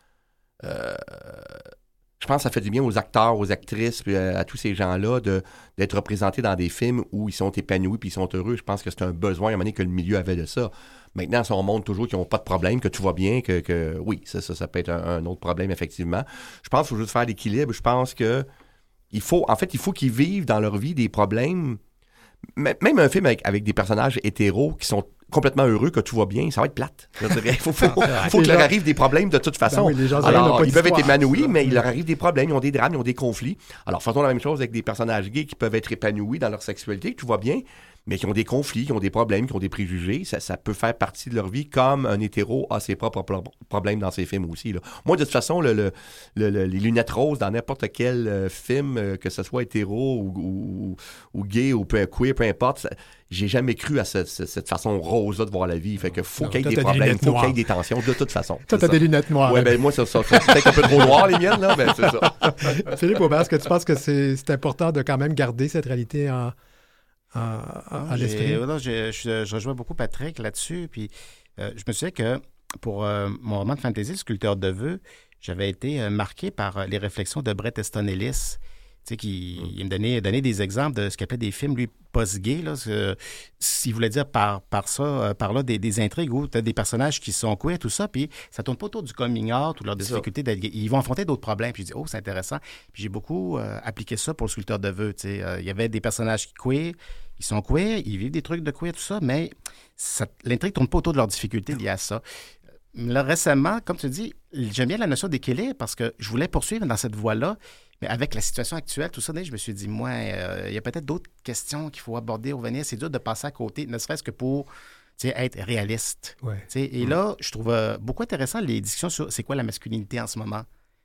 je pense que ça fait du bien aux acteurs, aux actrices, puis à tous ces gens-là d'être représentés dans des films où ils sont épanouis puis ils sont heureux. Je pense que c'est un besoin à un moment donné que le milieu avait de ça. Maintenant, si on montre toujours qu'ils n'ont pas de problème, que tout va bien, que oui, ça peut être un autre problème, effectivement. Je pense qu'il faut juste faire l'équilibre. Je pense que il faut qu'ils vivent dans leur vie des problèmes. Même un film avec des personnages hétéros qui sont complètement heureux, que tout va bien, ça va être plate. Il faut qu'il leur arrive des problèmes de toute façon. Alors, ils peuvent être épanouis, mais il leur arrive des problèmes, ils ont des drames, ils ont des conflits. Alors, faisons la même chose avec des personnages gays qui peuvent être épanouis dans leur sexualité, que tout va bien, mais qui ont des conflits, qui ont des problèmes, qui ont des préjugés. Ça peut faire partie de leur vie, comme un hétéro a ses propres problèmes dans ses films aussi, là. Moi, de toute façon, les lunettes roses dans n'importe quel film, que ce soit hétéro ou gay ou queer, peu importe, j'ai jamais cru à cette façon rose-là de voir la vie. Fait que faut qu'il y ait des problèmes, faut qu'il y ait des tensions, de toute façon. Toi, t'as des lunettes noires. Ouais, ben moi, ça peut-être un peu trop noir, les miennes, là, mais c'est ça. Philippe Aubert, est-ce que tu penses que c'est important de quand même garder cette réalité à l'esprit? Je rejoins beaucoup Patrick là-dessus. Puis je me souviens que pour mon roman de fantasy, Le sculpteur de vœux, j'avais été marqué par les réflexions de Bret Easton Ellis. Tu sais, il me donnait des exemples de ce qu'il appelait des films, lui, post-gay, là. S'il voulait dire par là, des intrigues où tu as des personnages qui sont queer, tout ça, puis ça tourne pas autour du coming out ou leur difficulté d'être gay. Ils vont affronter d'autres problèmes. Puis je dis, oh, c'est intéressant. Puis j'ai beaucoup appliqué ça pour Le sculpteur de vœux. Tu sais, il y avait des personnages queer, ils sont queer, ils vivent des trucs de queer, tout ça, mais l'intrigue tourne pas autour de leurs difficultés liées à ça. Là, récemment, comme tu dis, j'aime bien la notion d'équilibre parce que je voulais poursuivre dans cette voie-là, mais avec la situation actuelle, tout ça, je me suis dit, moi, il y a peut-être d'autres questions qu'il faut aborder au venir. C'est dur de passer à côté, ne serait-ce que pour être réaliste. Ouais. Et là, je trouve beaucoup intéressant les discussions sur c'est quoi la masculinité en ce moment.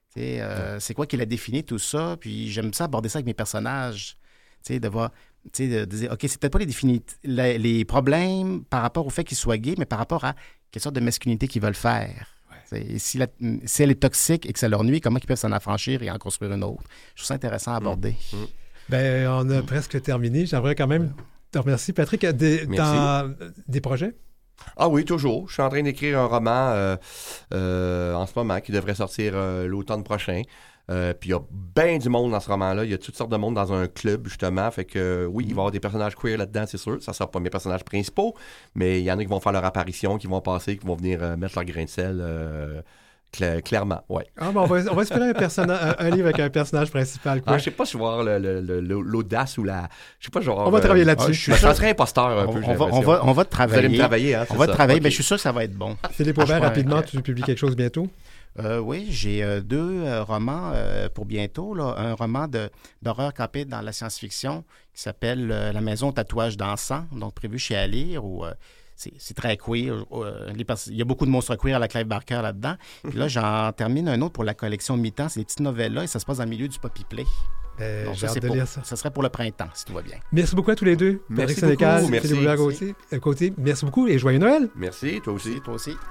C'est quoi qui la définit, tout ça. Puis j'aime ça aborder ça avec mes personnages. De voir, de dire, OK, c'est peut-être pas les problèmes par rapport au fait qu'ils soient gays, mais par rapport à quelle sorte de masculinité qu'ils veulent faire. Ouais. Si elle est toxique et que ça leur nuit, comment ils peuvent s'en affranchir et en construire une autre? Je trouve ça intéressant à aborder. Ben, on a presque terminé. J'aimerais quand même te remercier, Patrick. Dans des projets? Ah oui, toujours. Je suis en train d'écrire un roman en ce moment qui devrait sortir l'automne prochain. Puis il y a bien du monde dans ce roman-là. Il y a toutes sortes de monde dans un club, justement. Fait que oui, il va y avoir des personnages queer là-dedans, c'est sûr. Ça ne sera pas mes personnages principaux, mais il y en a qui vont faire leur apparition, qui vont passer, qui vont venir mettre leur grain de sel. Clairement, oui. Ah, ben on va espérer un livre avec un personnage principal. Quoi. Je sais pas si je vais avoir l'audace ou la... Je sais pas, genre... On va travailler là-dessus. Je serais imposteur un peu. On va travailler. Vous allez me travailler, hein? On va travailler, okay. Mais je suis sûr que ça va être bon. Philippe Aubert, rapidement, tu publies quelque chose bientôt? Oui, j'ai 2 romans pour bientôt. Là. Un roman d'horreur campé dans la science-fiction qui s'appelle La maison au tatouage d'encens, donc prévu chez Alire, où c'est très queer. Il y a beaucoup de monstres queer à la Clive Barker là-dedans. Puis là, j'en termine un autre pour la collection Mi-temps. C'est des petites nouvelles-là et ça se passe dans le milieu du poppy play. Donc, j'ai hâte de lire ça. Ça serait pour le printemps, si tout va bien. Merci beaucoup à tous les deux. Merci Patrick Sénécal, beaucoup. Philippe Aubert-Côté. Merci beaucoup et joyeux Noël. Merci, toi aussi. Toi aussi.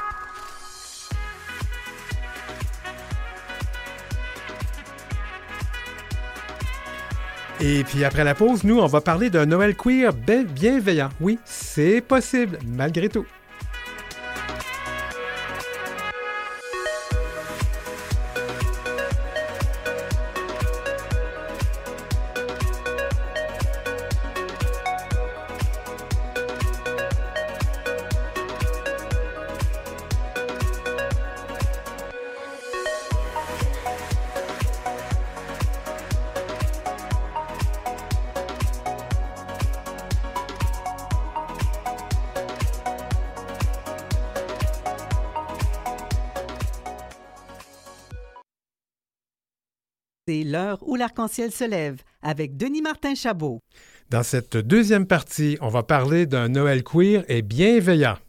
Et puis après la pause, nous, on va parler d'un Noël queer bienveillant. Oui, c'est possible, malgré tout. C'est l'heure où l'arc-en-ciel se lève avec Denis Martin-Chabot. Dans cette deuxième partie, on va parler d'un Noël queer et bienveillant.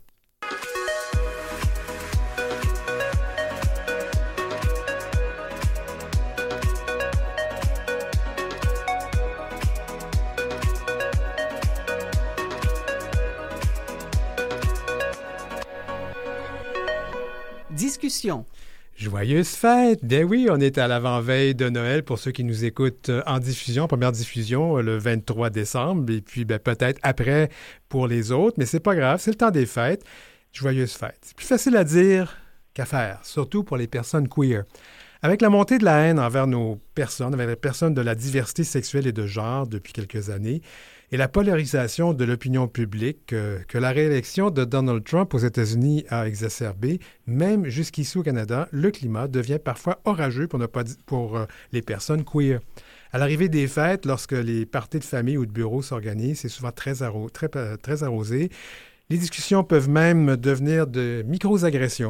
Discussion. Joyeuses fêtes! Ben oui, on est à l'avant-veille de Noël pour ceux qui nous écoutent en diffusion, première diffusion le 23 décembre, et puis peut-être après pour les autres, mais c'est pas grave, c'est le temps des fêtes. Joyeuses fêtes. C'est plus facile à dire qu'à faire, surtout pour les personnes queer. Avec la montée de la haine envers nos personnes, avec les personnes de la diversité sexuelle et de genre depuis quelques années, et la polarisation de l'opinion publique que la réélection de Donald Trump aux États-Unis a exacerbé, même jusqu'ici au Canada, le climat devient parfois orageux pour les personnes queer. À l'arrivée des fêtes, lorsque les parties de famille ou de bureau s'organisent, c'est souvent très arrosé. Les discussions peuvent même devenir de micro-agressions.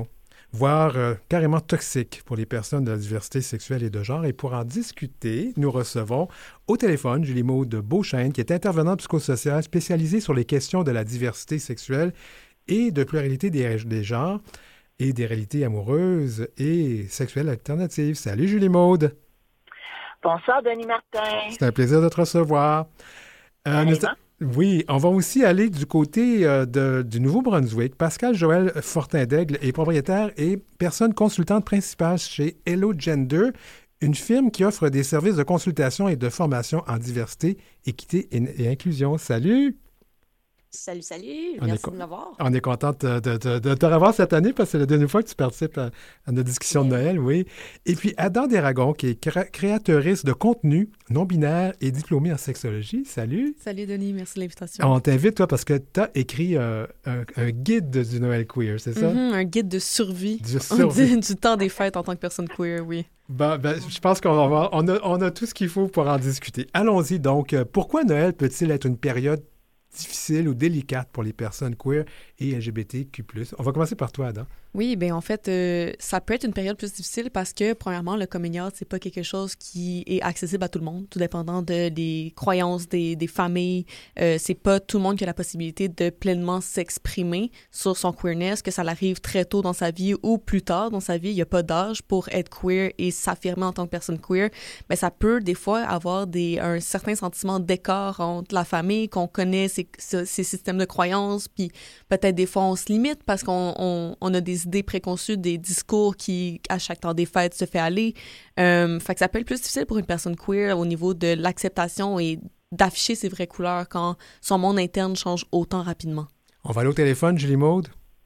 voire carrément toxiques pour les personnes de la diversité sexuelle et de genre. Et pour en discuter, nous recevons au téléphone Julie Maude Beauchesne, qui est intervenante psychosociale spécialisée sur les questions de la diversité sexuelle et de pluralité des genres et des réalités amoureuses et sexuelles alternatives. Salut Julie Maude! Bonsoir, Denis Martin. C'est un plaisir de te recevoir. Oui, on va aussi aller du côté du Nouveau-Brunswick. Pascal Joël Fortin-Daigle est propriétaire et personne consultante principale chez Hello Gender, une firme qui offre des services de consultation et de formation en diversité, équité et inclusion. Salut! Salut, merci de m'avoir. On est content de te revoir cette année parce que c'est la dernière fois que tu participes à notre discussion de Noël, oui. Et puis Adam Desragons, qui est créatrice de contenu non-binaire et diplômée en sexologie. Salut. Salut Denis, merci de l'invitation. On t'invite, toi, parce que tu as écrit un guide du Noël queer, c'est ça? Un guide de survie. Du temps des fêtes en tant que personne queer, oui. Je pense qu'on a tout ce qu'il faut pour en discuter. Allons-y donc. Pourquoi Noël peut-il être une période difficile ou délicate pour les personnes queer et LGBTQ+. On va commencer par toi, Adam. Oui, bien en fait, ça peut être une période plus difficile parce que, premièrement, le coming out, c'est pas quelque chose qui est accessible à tout le monde, tout dépendant des croyances des familles. C'est pas tout le monde qui a la possibilité de pleinement s'exprimer sur son queerness, que ça l'arrive très tôt dans sa vie ou plus tard dans sa vie. Il n'y a pas d'âge pour être queer et s'affirmer en tant que personne queer. Mais ça peut, des fois, avoir un certain sentiment d'écart entre la famille, qu'on connaît ces systèmes de croyances, puis peut-être des fois, on se limite parce qu'on a des idées préconçues, des discours qui, à chaque temps des fêtes, se fait aller. Fait que ça peut être plus difficile pour une personne queer au niveau de l'acceptation et d'afficher ses vraies couleurs quand son monde interne change autant rapidement. On va aller au téléphone, Julie Maude.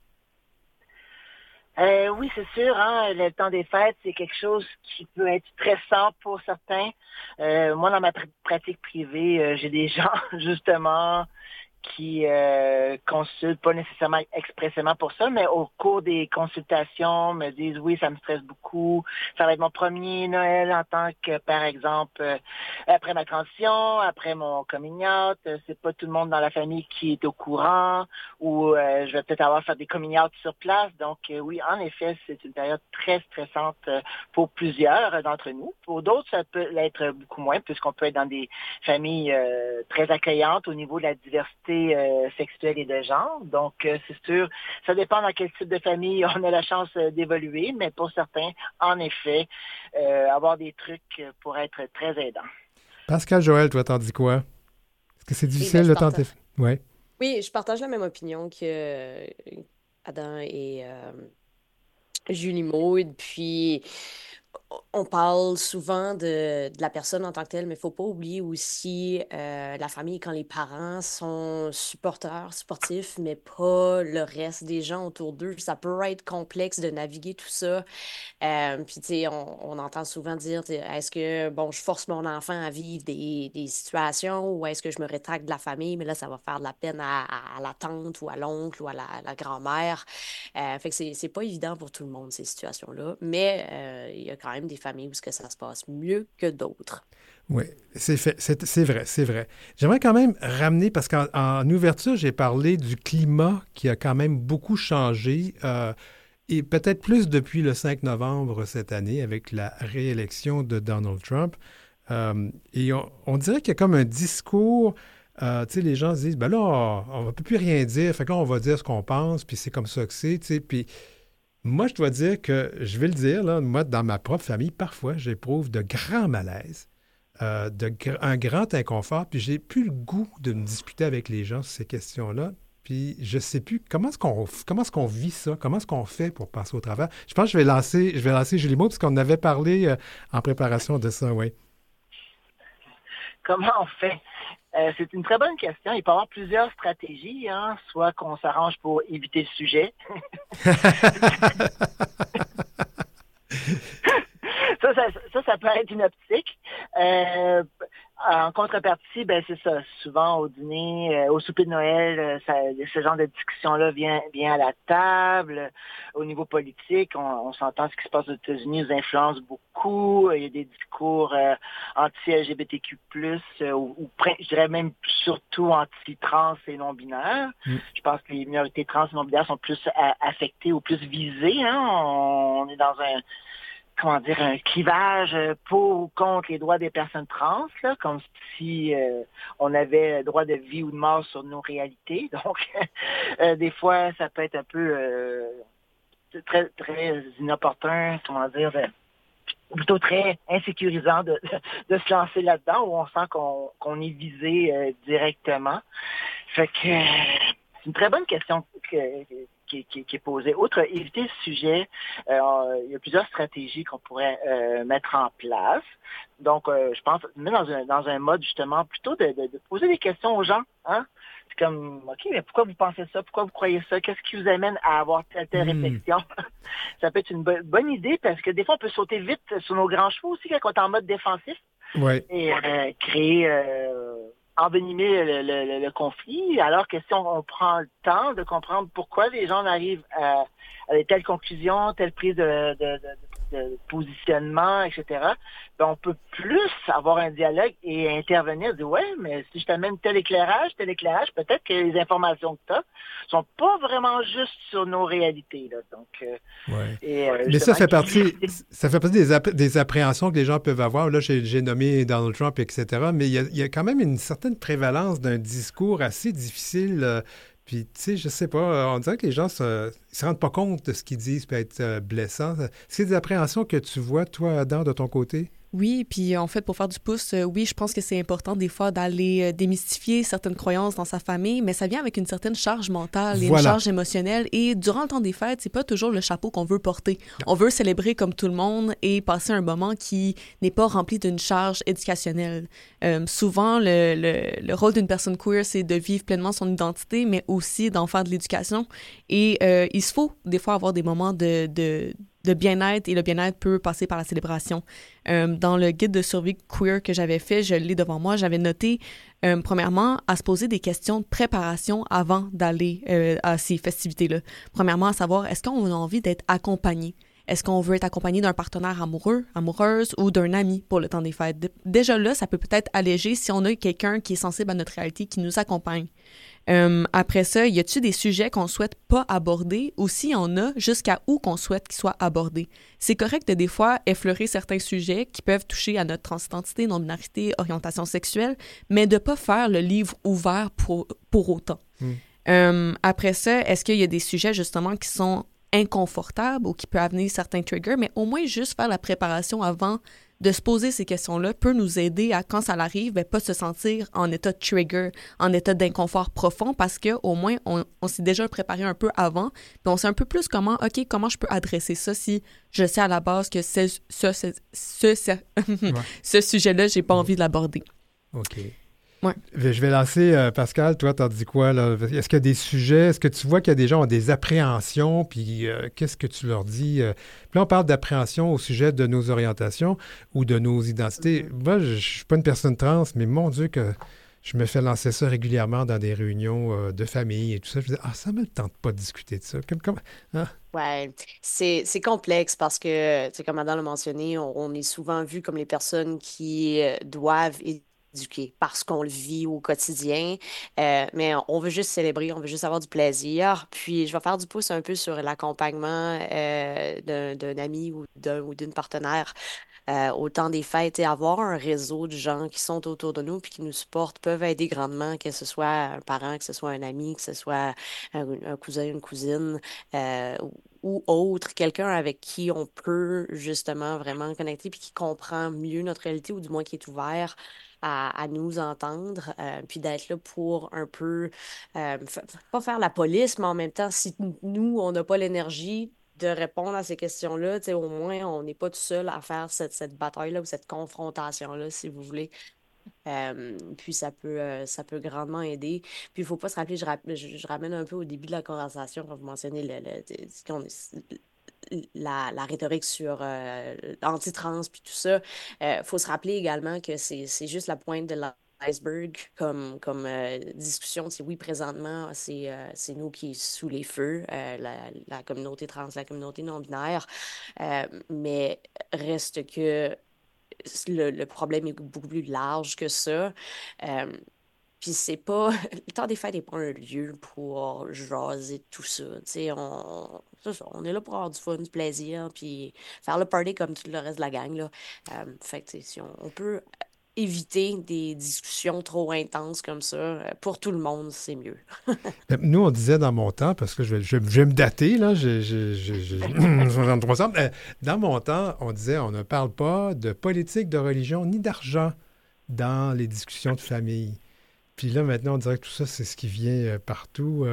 Oui, c'est sûr. Le temps des fêtes, c'est quelque chose qui peut être stressant pour certains. Moi, dans ma pratique privée, j'ai des gens, justement, qui consultent, pas nécessairement expressément pour ça, mais au cours des consultations, me disent oui, ça me stresse beaucoup, ça va être mon premier Noël en tant que, par exemple, après ma transition, après mon coming out, c'est pas tout le monde dans la famille qui est au courant, ou je vais peut-être avoir à faire des coming out sur place, donc oui, en effet, c'est une période très stressante pour plusieurs d'entre nous. Pour d'autres, ça peut l'être beaucoup moins, puisqu'on peut être dans des familles très accueillantes au niveau de la diversité sexuelle et de genre. Donc, c'est sûr, ça dépend dans quel type de famille on a la chance d'évoluer, mais pour certains, en effet, avoir des trucs pour être très aidant. Pascal Joël, toi, t'en dis quoi? Est-ce que c'est difficile de tenter? Ouais. Oui, je partage la même opinion que Adam et Julie Maude. Puis, on parle souvent de la personne en tant que telle, mais il ne faut pas oublier aussi la famille quand les parents sont sportifs, mais pas le reste des gens autour d'eux. Ça peut être complexe de naviguer tout ça. Puis, tu sais, on entend souvent dire, est-ce que, je force mon enfant à vivre des situations ou est-ce que je me rétracte de la famille, mais là, ça va faire de la peine à la tante ou à l'oncle ou à la grand-mère. Fait que c'est pas évident pour tout le monde, ces situations-là, mais il y a quand même des familles où ça se passe mieux que d'autres. Oui, c'est vrai. J'aimerais quand même ramener, parce qu'en ouverture, j'ai parlé du climat qui a quand même beaucoup changé, et peut-être plus depuis le 5 novembre cette année, avec la réélection de Donald Trump. Et on dirait qu'il y a comme un discours, tu sais, les gens se disent, ben là, on ne peut plus rien dire, fait que là, on va dire ce qu'on pense, puis c'est comme ça que c'est, tu sais, puis moi, je dois dire que, je vais le dire, là, moi, dans ma propre famille, parfois, j'éprouve de grands malaises, un grand inconfort, puis j'ai plus le goût de me disputer avec les gens sur ces questions-là, puis je sais plus comment est-ce qu'on vit ça, comment est-ce qu'on fait pour passer au travers. Je pense que je vais lancer Julie Maude, parce qu'on avait parlé en préparation de ça, oui. Comment on fait? C'est une très bonne question. Il peut y avoir plusieurs stratégies, soit qu'on s'arrange pour éviter le sujet. Ça peut être une optique. En contrepartie, ben c'est ça. Souvent au dîner, au souper de Noël, ce genre de discussion-là vient à la table. Au niveau politique, on s'entend ce qui se passe aux États-Unis nous influence beaucoup. Il y a des discours anti-LGBTQ+, je dirais même surtout anti-trans et non-binaires. Je pense que les minorités trans et non-binaires sont plus affectées ou plus visées. Hein? On est dans un clivage pour ou contre les droits des personnes trans, là, comme si on avait le droit de vie ou de mort sur nos réalités. Donc, des fois, ça peut être un peu très, très inopportun, plutôt très insécurisant de se lancer là-dedans, où on sent qu'on est visé directement. Fait que c'est une très bonne question qui est posée. Outre éviter le sujet, il y a plusieurs stratégies qu'on pourrait mettre en place. Donc, je pense, dans un mode justement plutôt de poser des questions aux gens. Hein? C'est comme, OK, mais pourquoi vous pensez ça? Pourquoi vous croyez ça? Qu'est-ce qui vous amène à avoir telle réflexion? Ça peut être une bonne idée parce que des fois, on peut sauter vite sur nos grands chevaux aussi quand on est en mode défensif. Ouais. Et créer... envenimer le conflit, alors que si on prend le temps de comprendre pourquoi les gens arrivent à telle conclusion, telle prise de positionnement, etc., ben on peut plus avoir un dialogue et intervenir, dire ouais, mais si je t'amène tel éclairage, peut-être que les informations que tu as sont pas vraiment juste sur nos réalités. Là. Donc, mais ça fait partie des appréhensions que les gens peuvent avoir. Là, j'ai nommé Donald Trump, etc., mais il y a quand même une certaine prévalence d'un discours assez difficile. Puis, tu sais, je sais pas, on dirait que les gens se rendent pas compte de ce qu'ils disent peut être blessant. C'est des appréhensions que tu vois, toi, Adam, de ton côté? Oui, puis en fait, pour faire du pouce, oui, je pense que c'est important des fois d'aller démystifier certaines croyances dans sa famille, mais ça vient avec une certaine charge mentale et une charge émotionnelle. Et durant le temps des fêtes, c'est pas toujours le chapeau qu'on veut porter. On veut célébrer comme tout le monde et passer un moment qui n'est pas rempli d'une charge éducationnelle. Souvent, le rôle d'une personne queer, c'est de vivre pleinement son identité, mais aussi d'en faire de l'éducation. Et il se faut des fois avoir des moments de bien-être, et le bien-être peut passer par la célébration. Dans le guide de survie queer que j'avais fait, je l'ai devant moi, j'avais noté, premièrement, à se poser des questions de préparation avant d'aller à ces festivités-là. Premièrement, à savoir, est-ce qu'on a envie d'être accompagné? Est-ce qu'on veut être accompagné d'un partenaire amoureux, amoureuse ou d'un ami pour le temps des fêtes? Déjà là, ça peut peut-être alléger si on a quelqu'un qui est sensible à notre réalité, qui nous accompagne. Après ça, y a-t-il des sujets qu'on souhaite pas aborder ou s'il y en a, jusqu'à où qu'on souhaite qu'ils soient abordés? C'est correct de des fois effleurer certains sujets qui peuvent toucher à notre transidentité, non-binarité, orientation sexuelle, mais de pas faire le livre ouvert pour autant. Après ça, est-ce qu'il y a des sujets justement qui sont inconfortables ou qui peuvent amener certains triggers, mais au moins juste faire la préparation avant de se poser ces questions-là peut nous aider à, quand ça arrive, pas se sentir en état de trigger, en état d'inconfort profond, parce qu'au moins, on s'est déjà préparé un peu avant, puis on sait un peu plus comment je peux adresser ça si je sais à la base que ce sujet-là, j'ai pas envie de l'aborder. OK. Ouais. Je vais lancer, Pascal, toi, t'en dis quoi, là? Est-ce qu'il y a des sujets, est-ce que tu vois qu'il y a des gens qui ont des appréhensions, puis qu'est-ce que tu leur dis? Puis là, on parle d'appréhension au sujet de nos orientations ou de nos identités. Moi, je suis pas une personne trans, mais mon Dieu que je me fais lancer ça régulièrement dans des réunions de famille et tout ça. Je me dis, ça me tente pas de discuter de ça. Hein? Ouais, c'est complexe parce que, tu sais, comme Adam l'a mentionné, on est souvent vu comme les personnes qui doivent éduquer parce qu'on le vit au quotidien, mais on veut juste célébrer, on veut juste avoir du plaisir. Puis je vais faire du pouce un peu sur l'accompagnement d'un ami ou d'une partenaire au temps des fêtes et avoir un réseau de gens qui sont autour de nous puis qui nous supportent peuvent aider grandement, que ce soit un parent, que ce soit un ami, que ce soit un cousin, une cousine ou autre, quelqu'un avec qui on peut justement vraiment connecter puis qui comprend mieux notre réalité ou du moins qui est ouvert à nous entendre, puis d'être là pour un peu, pas faire la police, mais en même temps, si nous, on n'a pas l'énergie de répondre à ces questions-là, tu sais, au moins, on n'est pas tout seul à faire cette bataille-là ou cette confrontation-là, si vous voulez. Puis ça peut grandement aider. Puis il ne faut pas se rappeler, je ramène un peu au début de la conversation quand vous mentionnez la rhétorique sur l'anti-trans puis tout ça, faut se rappeler également que c'est juste la pointe de l'iceberg comme discussion. Oui, présentement, c'est nous qui sous les feux, la communauté trans, la communauté non-binaire, mais reste que le problème est beaucoup plus large que ça. Puis c'est pas... Le temps des fêtes n'est pas un lieu pour jaser de tout ça. C'est ça, on est là pour avoir du fun, du plaisir, puis faire le party comme tout le reste de la gang, là. Fait que, si on peut éviter des discussions trop intenses comme ça, pour tout le monde, c'est mieux. Nous, on disait dans mon temps, parce que je vais me dater, là, j'ai 63 ans. Dans mon temps, on disait, on ne parle pas de politique, de religion, ni d'argent dans les discussions de famille. Puis là, maintenant, on dirait que tout ça, c'est ce qui vient partout.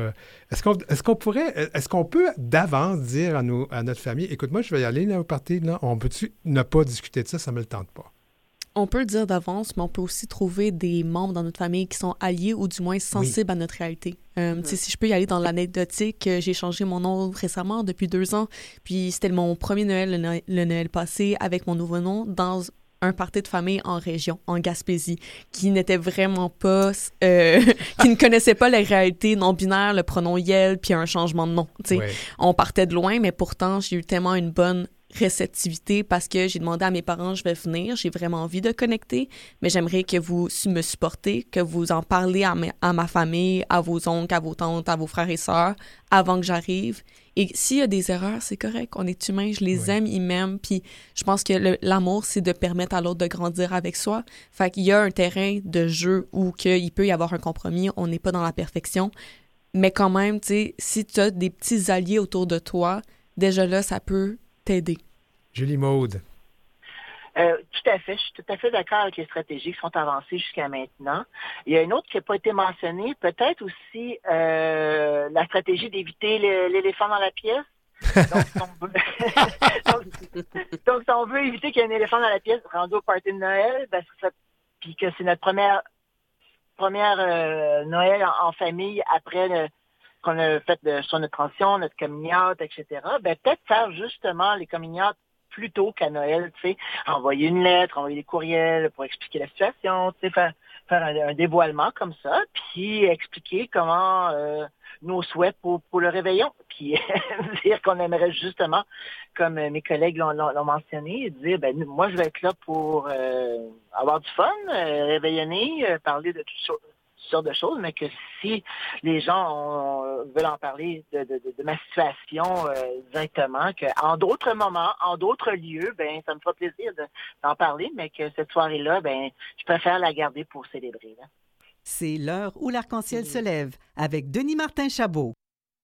Est-ce qu'on peut d'avance dire à notre famille, écoute, moi, je vais y aller là, au party, là, on peut-tu ne pas discuter de ça, ça ne me le tente pas? On peut le dire d'avance, mais on peut aussi trouver des membres dans notre famille qui sont alliés ou du moins sensibles à notre réalité. Si je peux y aller dans l'anecdotique, j'ai changé mon nom récemment, depuis 2 ans, puis c'était mon premier Noël, le Noël passé, avec mon nouveau nom, dans un party de famille en région, en Gaspésie, qui n'était vraiment pas... qui ne connaissait pas la réalité non-binaire, le pronom « yel », puis un changement de nom. Ouais. On partait de loin, mais pourtant, j'ai eu tellement une bonne réceptivité parce que j'ai demandé à mes parents, je vais venir, j'ai vraiment envie de connecter, mais j'aimerais que vous me supportez, que vous en parlez à ma famille, à vos oncles, à vos tantes, à vos frères et sœurs, avant que j'arrive. Et s'il y a des erreurs, c'est correct, on est humains, je les aime, ils m'aiment, puis je pense que l'amour, c'est de permettre à l'autre de grandir avec soi. Fait qu'il y a un terrain de jeu où il peut y avoir un compromis, on n'est pas dans la perfection, mais quand même, tu sais, si tu as des petits alliés autour de toi, déjà là, ça peut t'aider. Julie Maude. Tout à fait. Je suis tout à fait d'accord avec les stratégies qui sont avancées jusqu'à maintenant. Il y a une autre qui n'a pas été mentionnée, peut-être aussi la stratégie d'éviter l'éléphant dans la pièce. Donc, si on veut éviter qu'il y ait un éléphant dans la pièce rendu au party de Noël, puis que c'est notre première Noël en famille après qu'on a fait sur notre transition, notre coming out, etc., peut-être faire justement les coming out plus tôt qu'à Noël, tu sais, envoyer une lettre, envoyer des courriels pour expliquer la situation, tu sais, faire un dévoilement comme ça, puis expliquer comment nos souhaits pour le réveillon, puis dire qu'on aimerait justement, comme mes collègues l'ont mentionné, dire, moi je vais être là pour avoir du fun, réveillonner, parler de toutes sortes de choses, mais que si les gens veulent en parler de ma situation directement, qu'en d'autres moments, en d'autres lieux, ça me fera plaisir d'en parler, mais que cette soirée-là, je préfère la garder pour célébrer. Là. C'est l'heure où l'arc-en-ciel se lève avec Denis Martin Chabot.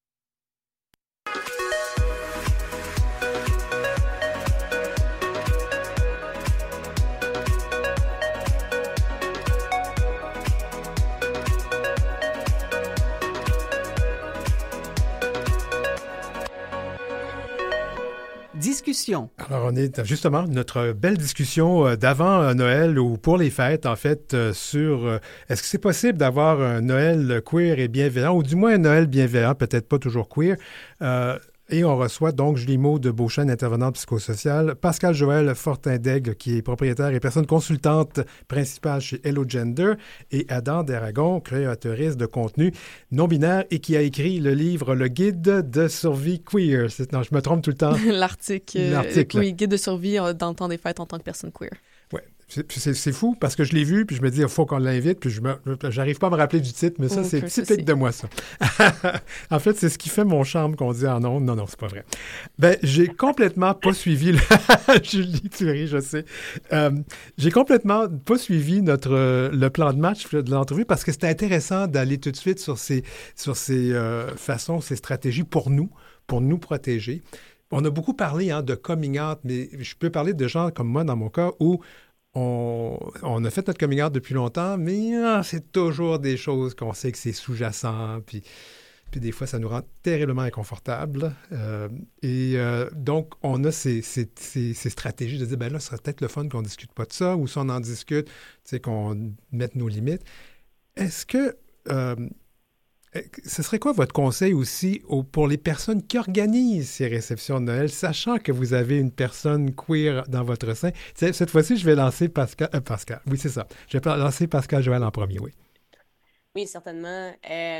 Discussion. Alors, on est justement notre belle discussion d'avant Noël ou pour les fêtes, en fait, sur est-ce que c'est possible d'avoir un Noël queer et bienveillant, ou du moins un Noël bienveillant, peut-être pas toujours queer. Et on reçoit donc Julie Maude de Beauchesne, intervenante psychosociale, Pascal Joël Fortin-Daigle, qui est propriétaire et personne consultante principale chez Hello Gender, et Adam Deragon, créatrice de contenu non-binaire et qui a écrit le livre Le Guide de survie queer. Non, je me trompe tout le temps. L'article. Oui, Guide de survie dans le temps des fêtes en tant que personne queer. Oui. C'est fou parce que je l'ai vu, puis je me dis, il faut qu'on l'invite, puis j'arrive pas à me rappeler du titre, mais ça, c'est typique de moi, ça. En fait, c'est ce qui fait mon charme qu'on dit en ondes. Non, c'est pas vrai. J'ai complètement pas suivi... Julie, tu ris, je sais. J'ai complètement pas suivi le plan de match de l'entrevue parce que c'était intéressant d'aller tout de suite sur ces façons, ces stratégies pour nous protéger. On a beaucoup parlé de coming out, mais je peux parler de gens comme moi, dans mon cas, où on a fait notre coming out depuis longtemps, mais c'est toujours des choses qu'on sait que c'est sous-jacent, puis des fois, ça nous rend terriblement inconfortables. Donc, on a ces stratégies de dire, là, ce serait peut-être le fun qu'on ne discute pas de ça, ou si on en discute, qu'on mette nos limites. Est-ce Ce serait quoi votre conseil aussi pour les personnes qui organisent ces réceptions de Noël, sachant que vous avez une personne queer dans votre sein? Cette fois-ci, je vais lancer Pascal. Oui, c'est ça. Je vais lancer Pascal Joël en premier, oui. Oui, certainement.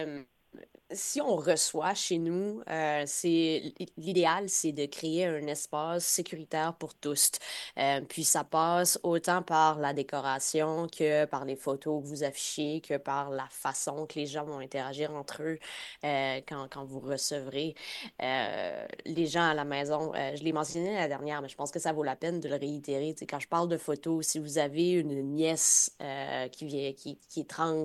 Si on reçoit chez nous, l'idéal, c'est de créer un espace sécuritaire pour tous. Puis ça passe autant par la décoration que par les photos que vous affichez, que par la façon que les gens vont interagir entre eux quand vous recevrez les gens à la maison. Je l'ai mentionné la dernière, mais je pense que ça vaut la peine de le réitérer. Tu sais, quand je parle de photos, si vous avez une nièce qui est trans,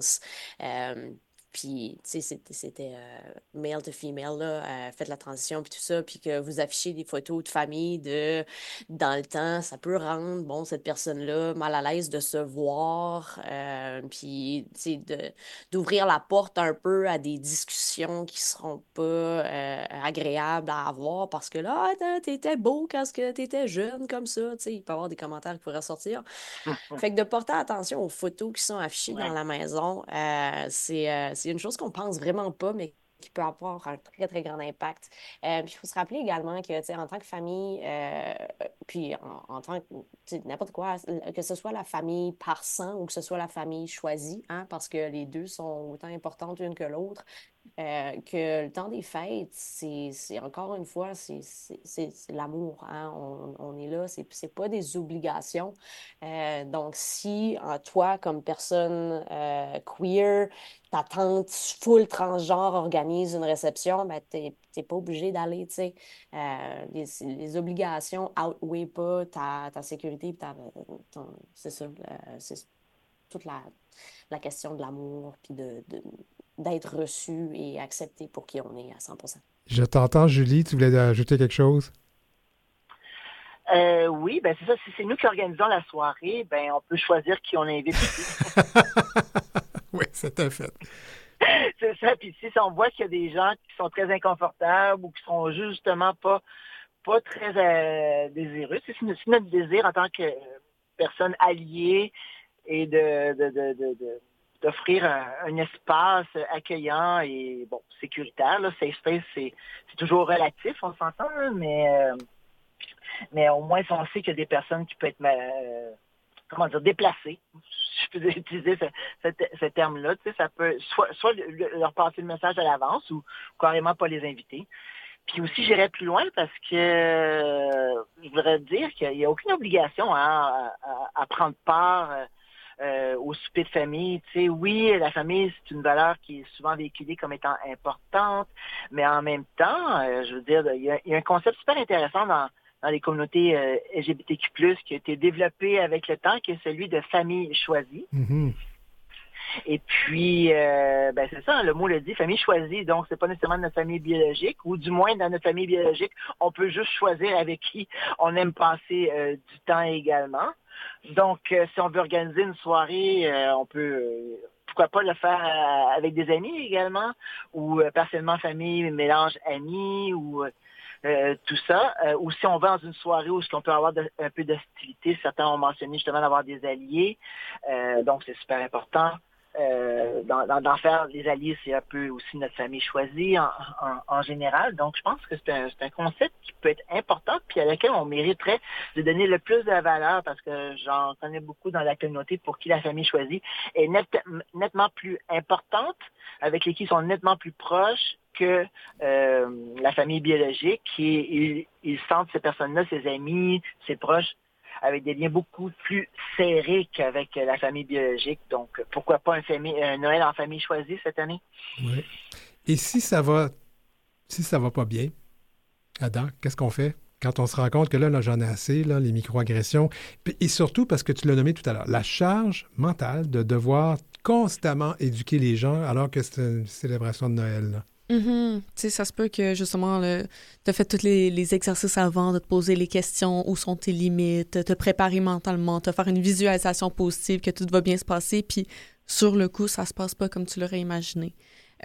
puis, tu sais, c'était male to female, là, faites la transition, puis tout ça, puis que vous affichez des photos de famille dans le temps, ça peut rendre, bon, cette personne-là mal à l'aise de se voir, puis, tu sais, d'ouvrir la porte un peu à des discussions qui seront pas agréables à avoir, parce que là, t'étais beau quand t'étais jeune, comme ça, tu sais, il peut y avoir des commentaires qui pourraient sortir. Fait que de porter attention aux photos qui sont affichées dans la maison, c'est une chose qu'on pense vraiment pas, mais qui peut avoir un très, très grand impact. Puis il faut se rappeler également que, tu sais, en tant que famille, puis en tant que, tu sais, n'importe quoi, que ce soit la famille par sang ou que ce soit la famille choisie, hein, parce que les deux sont autant importantes l'une que l'autre, que le temps des fêtes, c'est encore une fois, c'est l'amour, hein? On est là, c'est pas des obligations. Donc, si toi, comme personne queer, ta tante full transgenre organise une réception, ben, t'es pas obligé d'aller, tu sais. Les obligations outweigh pas ta sécurité, puis c'est ça, c'est toute la question de l'amour, puis d'être reçu et accepté pour qui on est à 100%. Je t'entends, Julie. Tu voulais ajouter quelque chose? Oui, ben c'est ça. Si c'est nous qui organisons la soirée, ben on peut choisir qui on invite aussi. Oui, c'est un fait. C'est ça. Puis si on voit qu'il y a des gens qui sont très inconfortables ou qui sont justement pas très désireux, c'est notre désir en tant que personne alliée et d'offrir un espace accueillant et bon sécuritaire. Là, safe space, c'est toujours relatif, on s'entend, mais au moins si on sait qu'il y a des personnes qui peuvent être déplacées, si je peux utiliser ce terme-là, tu sais, ça peut soit leur passer le message à l'avance ou carrément pas les inviter. Puis aussi, j'irais plus loin parce que je voudrais dire qu'il n'y a aucune obligation à prendre part au souper de famille. Tu sais, oui, la famille, c'est une valeur qui est souvent véhiculée comme étant importante, mais en même temps, je veux dire, il y a un concept super intéressant dans les communautés LGBTQ+, qui a été développé avec le temps, qui est celui de famille choisie. Mm-hmm. Et puis, c'est ça, le mot le dit, famille choisie, donc c'est pas nécessairement notre famille biologique, ou du moins dans notre famille biologique, on peut juste choisir avec qui on aime passer du temps également. Donc, si on veut organiser une soirée, on peut, pourquoi pas le faire avec des amis également, ou partiellement famille, mélange amis, ou tout ça. Ou si on va dans une soirée où on peut avoir un peu d'hostilité, certains ont mentionné justement d'avoir des alliés, donc c'est super important. D'en faire des alliés, c'est un peu aussi notre famille choisie en général. Donc, je pense que c'est un concept qui peut être important puis à laquelle on mériterait de donner le plus de valeur parce que j'en connais beaucoup dans la communauté pour qui la famille choisie est nettement plus importante, avec lesquels ils sont nettement plus proches que la famille biologique. Ils sentent ces personnes-là, ses amis, ses proches, avec des liens beaucoup plus serrés qu'avec la famille biologique. Donc, pourquoi pas un Noël en famille choisie cette année? Oui. Et si ça va pas bien, Adam, qu'est-ce qu'on fait? Quand on se rend compte que là j'en ai assez, là, les microagressions, et surtout parce que tu l'as nommé tout à l'heure, la charge mentale de devoir constamment éduquer les gens alors que c'est une célébration de Noël, là. Mm-hmm. Tu sais, ça se peut que, justement, tu as fait tous les exercices avant de te poser les questions, où sont tes limites, te préparer mentalement, te faire une visualisation positive, que tout va bien se passer, puis sur le coup, ça se passe pas comme tu l'aurais imaginé.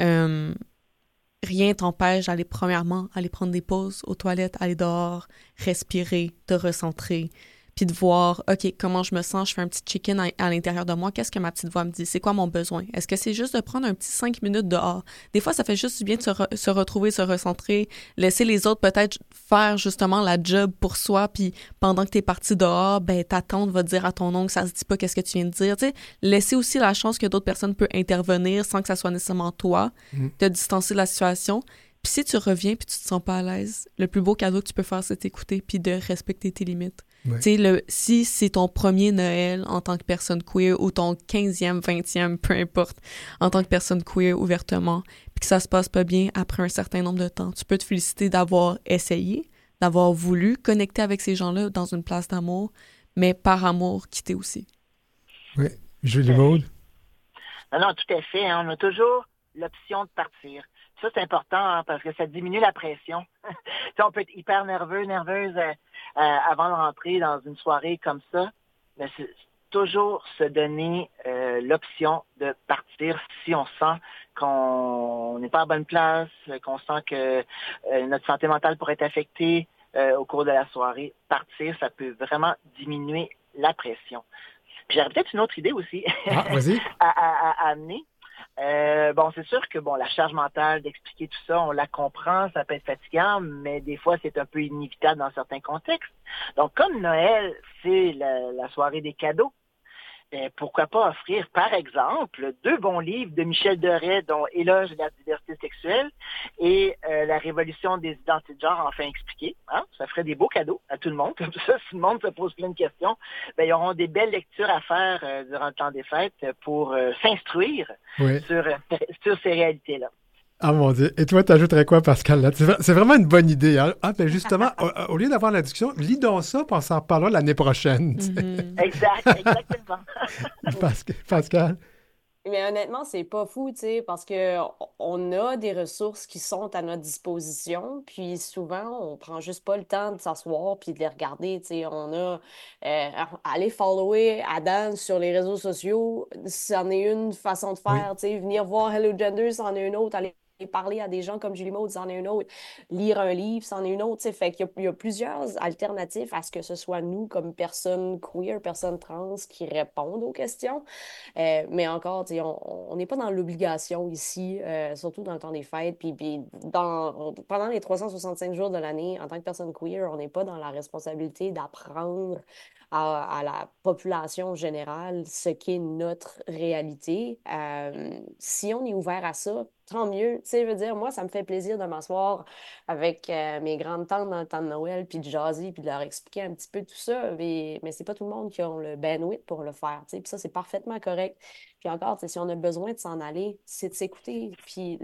Rien t'empêche d'aller, premièrement, aller prendre des pauses aux toilettes, aller dehors, respirer, te recentrer, puis de voir, OK, comment je me sens, je fais un petit check-in à l'intérieur de moi, qu'est-ce que ma petite voix me dit, c'est quoi mon besoin? Est-ce que c'est juste de prendre un petit 5 minutes dehors? Des fois, ça fait juste du bien de se retrouver, se recentrer, laisser les autres peut-être faire justement la job pour soi, puis pendant que t'es parti dehors, ben ta tante va dire à ton oncle, ça se dit pas qu'est-ce que tu viens de dire, tu sais, laisser aussi la chance que d'autres personnes peuvent intervenir sans que ça soit nécessairement toi, te distancer de la situation. Puis si tu reviens puis tu te sens pas à l'aise, le plus beau cadeau que tu peux faire, c'est t'écouter puis de respecter tes limites. Ouais. Tu sais, si c'est ton premier Noël en tant que personne queer ou ton 15e, 20e, peu importe, en tant que personne queer ouvertement, puis que ça se passe pas bien après un certain nombre de temps, tu peux te féliciter d'avoir essayé, d'avoir voulu connecter avec ces gens-là dans une place d'amour, mais par amour, quitter aussi. Oui. Julie Maud? Non, tout à fait. Hein. On a toujours l'option de partir. Ça, c'est important hein, parce que ça diminue la pression. On peut être hyper nerveuse avant de rentrer dans une soirée comme ça. Mais c'est toujours se donner l'option de partir si on sent qu'on n'est pas à bonne place, qu'on sent que notre santé mentale pourrait être affectée au cours de la soirée. Partir, ça peut vraiment diminuer la pression. Puis j'aurais peut-être une autre idée aussi vas-y. à amener. C'est sûr que la charge mentale d'expliquer tout ça, on la comprend, ça peut être fatigant, mais des fois c'est un peu inévitable dans certains contextes. Donc comme Noël, c'est la soirée des cadeaux, pourquoi pas offrir, par exemple, 2 bons livres de Michel Deray, dont Éloge de la diversité sexuelle et La révolution des identités de genre enfin expliquée. Hein? Ça ferait des beaux cadeaux à tout le monde. Comme ça, si le monde se pose plein de questions, ils auront des belles lectures à faire durant le temps des fêtes pour s'instruire sur ces réalités-là. Ah mon Dieu. Et toi, t'ajouterais quoi, Pascal? Là? C'est vraiment une bonne idée. Hein? Ah, ben justement, au lieu d'avoir la discussion, lis donc ça, puis on s'en reparlera l'année prochaine. Exactement. Pascal? Mais honnêtement, c'est pas fou, tu sais, parce que on a des ressources qui sont à notre disposition, puis souvent, on prend juste pas le temps de s'asseoir puis de les regarder, tu sais. On a aller follower Adam sur les réseaux sociaux, c'en est une façon de faire, tu sais. Venir voir Hello Gender, c'en est une autre. Aller parler à des gens comme Julie Maud, c'en est une autre. Lire un livre, c'en est une autre, tu sais. Fait qu'il y a plusieurs alternatives à ce que ce soit nous, comme personnes queer, personnes trans, qui répondent aux questions. Mais encore, on n'est pas dans l'obligation ici, surtout dans le temps des fêtes. Puis pendant les 365 jours de l'année, en tant que personne queer, on n'est pas dans la responsabilité d'apprendre à la population générale ce qu'est notre réalité. Si on est ouvert à ça, tant mieux. Tu sais, je veux dire, moi, ça me fait plaisir de m'asseoir avec mes grandes tantes dans le temps de Noël, puis de jaser, puis de leur expliquer un petit peu tout ça. Mais c'est pas tout le monde qui a le bandwidth pour le faire. Tu sais, puis ça, c'est parfaitement correct. Puis encore, si on a besoin de s'en aller, c'est de s'écouter. Puis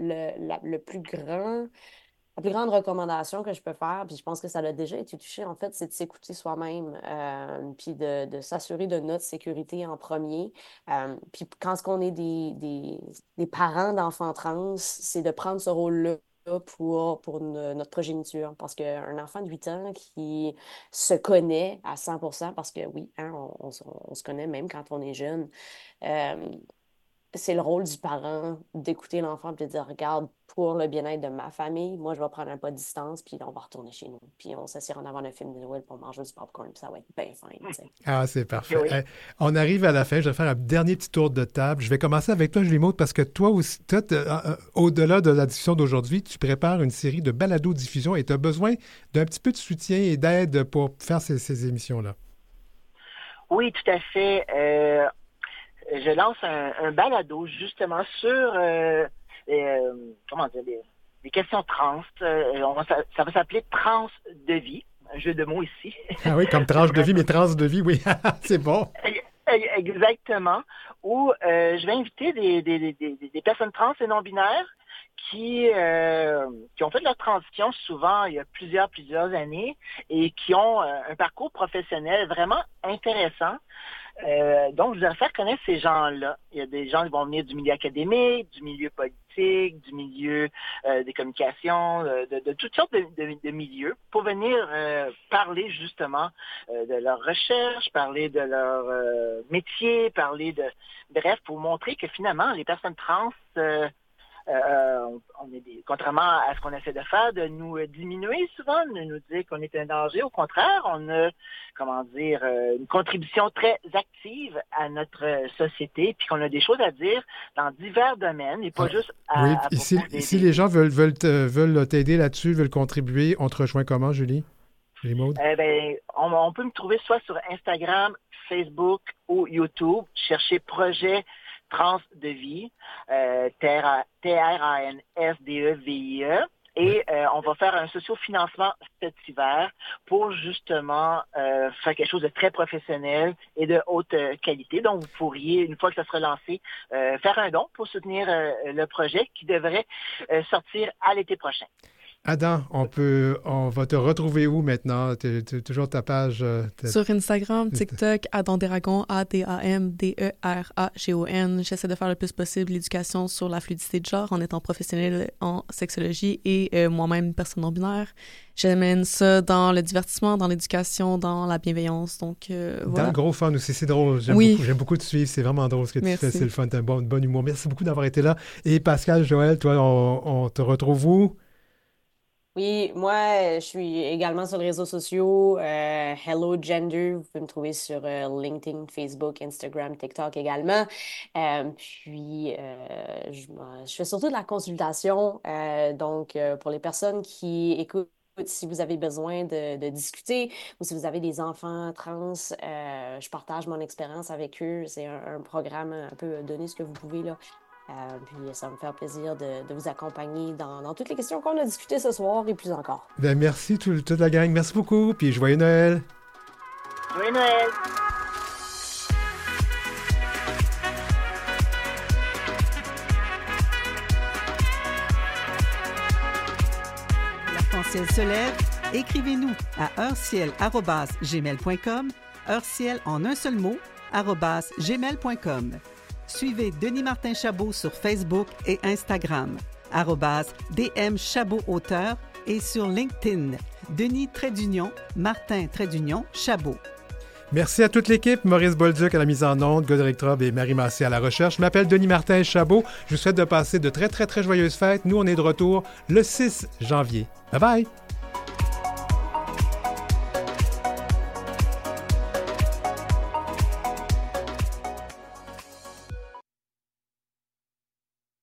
la plus grande recommandation que je peux faire, puis je pense que ça l'a déjà été touché, en fait, c'est de s'écouter soi-même, puis de s'assurer de notre sécurité en premier. Puis quand on est des parents d'enfants trans, c'est de prendre ce rôle-là pour notre progéniture. Parce qu'un enfant de 8 ans qui se connaît à 100%, parce que oui, hein, on se connaît même quand on est jeune, c'est le rôle du parent d'écouter l'enfant et de dire, regarde, pour le bien-être de ma famille, moi, je vais prendre un pas de distance, puis on va retourner chez nous. Puis on s'assire en avant d'un film de Noël pour manger du popcorn, puis ça va être bien fin. T'sais. Ah, c'est parfait. Oui. On arrive à la fin. Je vais faire un dernier petit tour de table. Je vais commencer avec toi, Julie Maud, parce que toi aussi, au-delà de la discussion d'aujourd'hui, tu prépares une série de balados-diffusion et tu as besoin d'un petit peu de soutien et d'aide pour faire ces émissions-là. Oui, tout à fait. Je lance un balado justement sur les questions trans. Ça va s'appeler Trans de vie, un jeu de mots ici. Ah oui, comme tranche de vie, mais trans de vie, oui, c'est bon. Exactement. Où je vais inviter des personnes trans et non-binaires qui ont fait leur transition souvent il y a plusieurs années et qui ont un parcours professionnel vraiment intéressant. Donc, je voudrais faire connaître ces gens-là. Il y a des gens qui vont venir du milieu académique, du milieu politique, du milieu des communications, de toutes sortes de milieux pour venir parler justement de leur recherche, parler de leur métier, bref, pour montrer que finalement, les personnes trans Contrairement à ce qu'on essaie de faire, de nous diminuer souvent, de nous dire qu'on est un danger. Au contraire, on a, une contribution très active à notre société, puis qu'on a des choses à dire dans divers domaines, et pas juste à... Oui, à si les gens veulent t'aider là-dessus, veulent contribuer, on te rejoint comment, Julie? Julie-Maude? On peut me trouver soit sur Instagram, Facebook ou YouTube. Chercher Projet Trans de vie, TRANSDEVIE. Et on va faire un sociofinancement cet hiver pour justement faire quelque chose de très professionnel et de haute qualité. Donc, vous pourriez, une fois que ça sera lancé, faire un don pour soutenir le projet qui devrait sortir à l'été prochain. Adam, on va te retrouver où maintenant? T'es toujours ta page... Sur Instagram, TikTok, Adam Deragon, ADAMDERAGON. J'essaie de faire le plus possible l'éducation sur la fluidité de genre en étant professionnelle en sexologie et moi-même une personne non-binaire. J'amène ça dans le divertissement, dans l'éducation, dans la bienveillance. Donc, voilà. Dans le gros fun aussi, c'est drôle. J'aime beaucoup te suivre. C'est vraiment drôle ce que tu fais. C'est le fun. T'as un bon humour. Merci beaucoup d'avoir été là. Et Pascal, Joël, toi, on te retrouve où? Oui, moi, je suis également sur les réseaux sociaux. Hello Gender, vous pouvez me trouver sur LinkedIn, Facebook, Instagram, TikTok également. Je fais surtout de la consultation. Donc, pour les personnes qui écoutent, si vous avez besoin de discuter ou si vous avez des enfants trans, je partage mon expérience avec eux. C'est un programme un peu donné ce que vous pouvez, là. Puis ça va me faire plaisir de vous accompagner dans toutes les questions qu'on a discutées ce soir et plus encore. Merci toute la gang. Merci beaucoup. Puis joyeux Noël. Joyeux Noël. L'arc-en-ciel se lève. Écrivez-nous à heurciel@gmail.com. Heurciel en un seul mot @gmail.com. Suivez Denis Martin Chabot sur Facebook et Instagram, @DM Chabot Auteur et sur LinkedIn, Denis-Martin-Chabot. Merci à toute l'équipe, Maurice Bolduc à la mise en onde, Godéric Traub et Marie Massé à la recherche. Je m'appelle Denis Martin Chabot. Je vous souhaite de passer de très, très, très joyeuses fêtes. Nous, on est de retour le 6 janvier. Bye bye!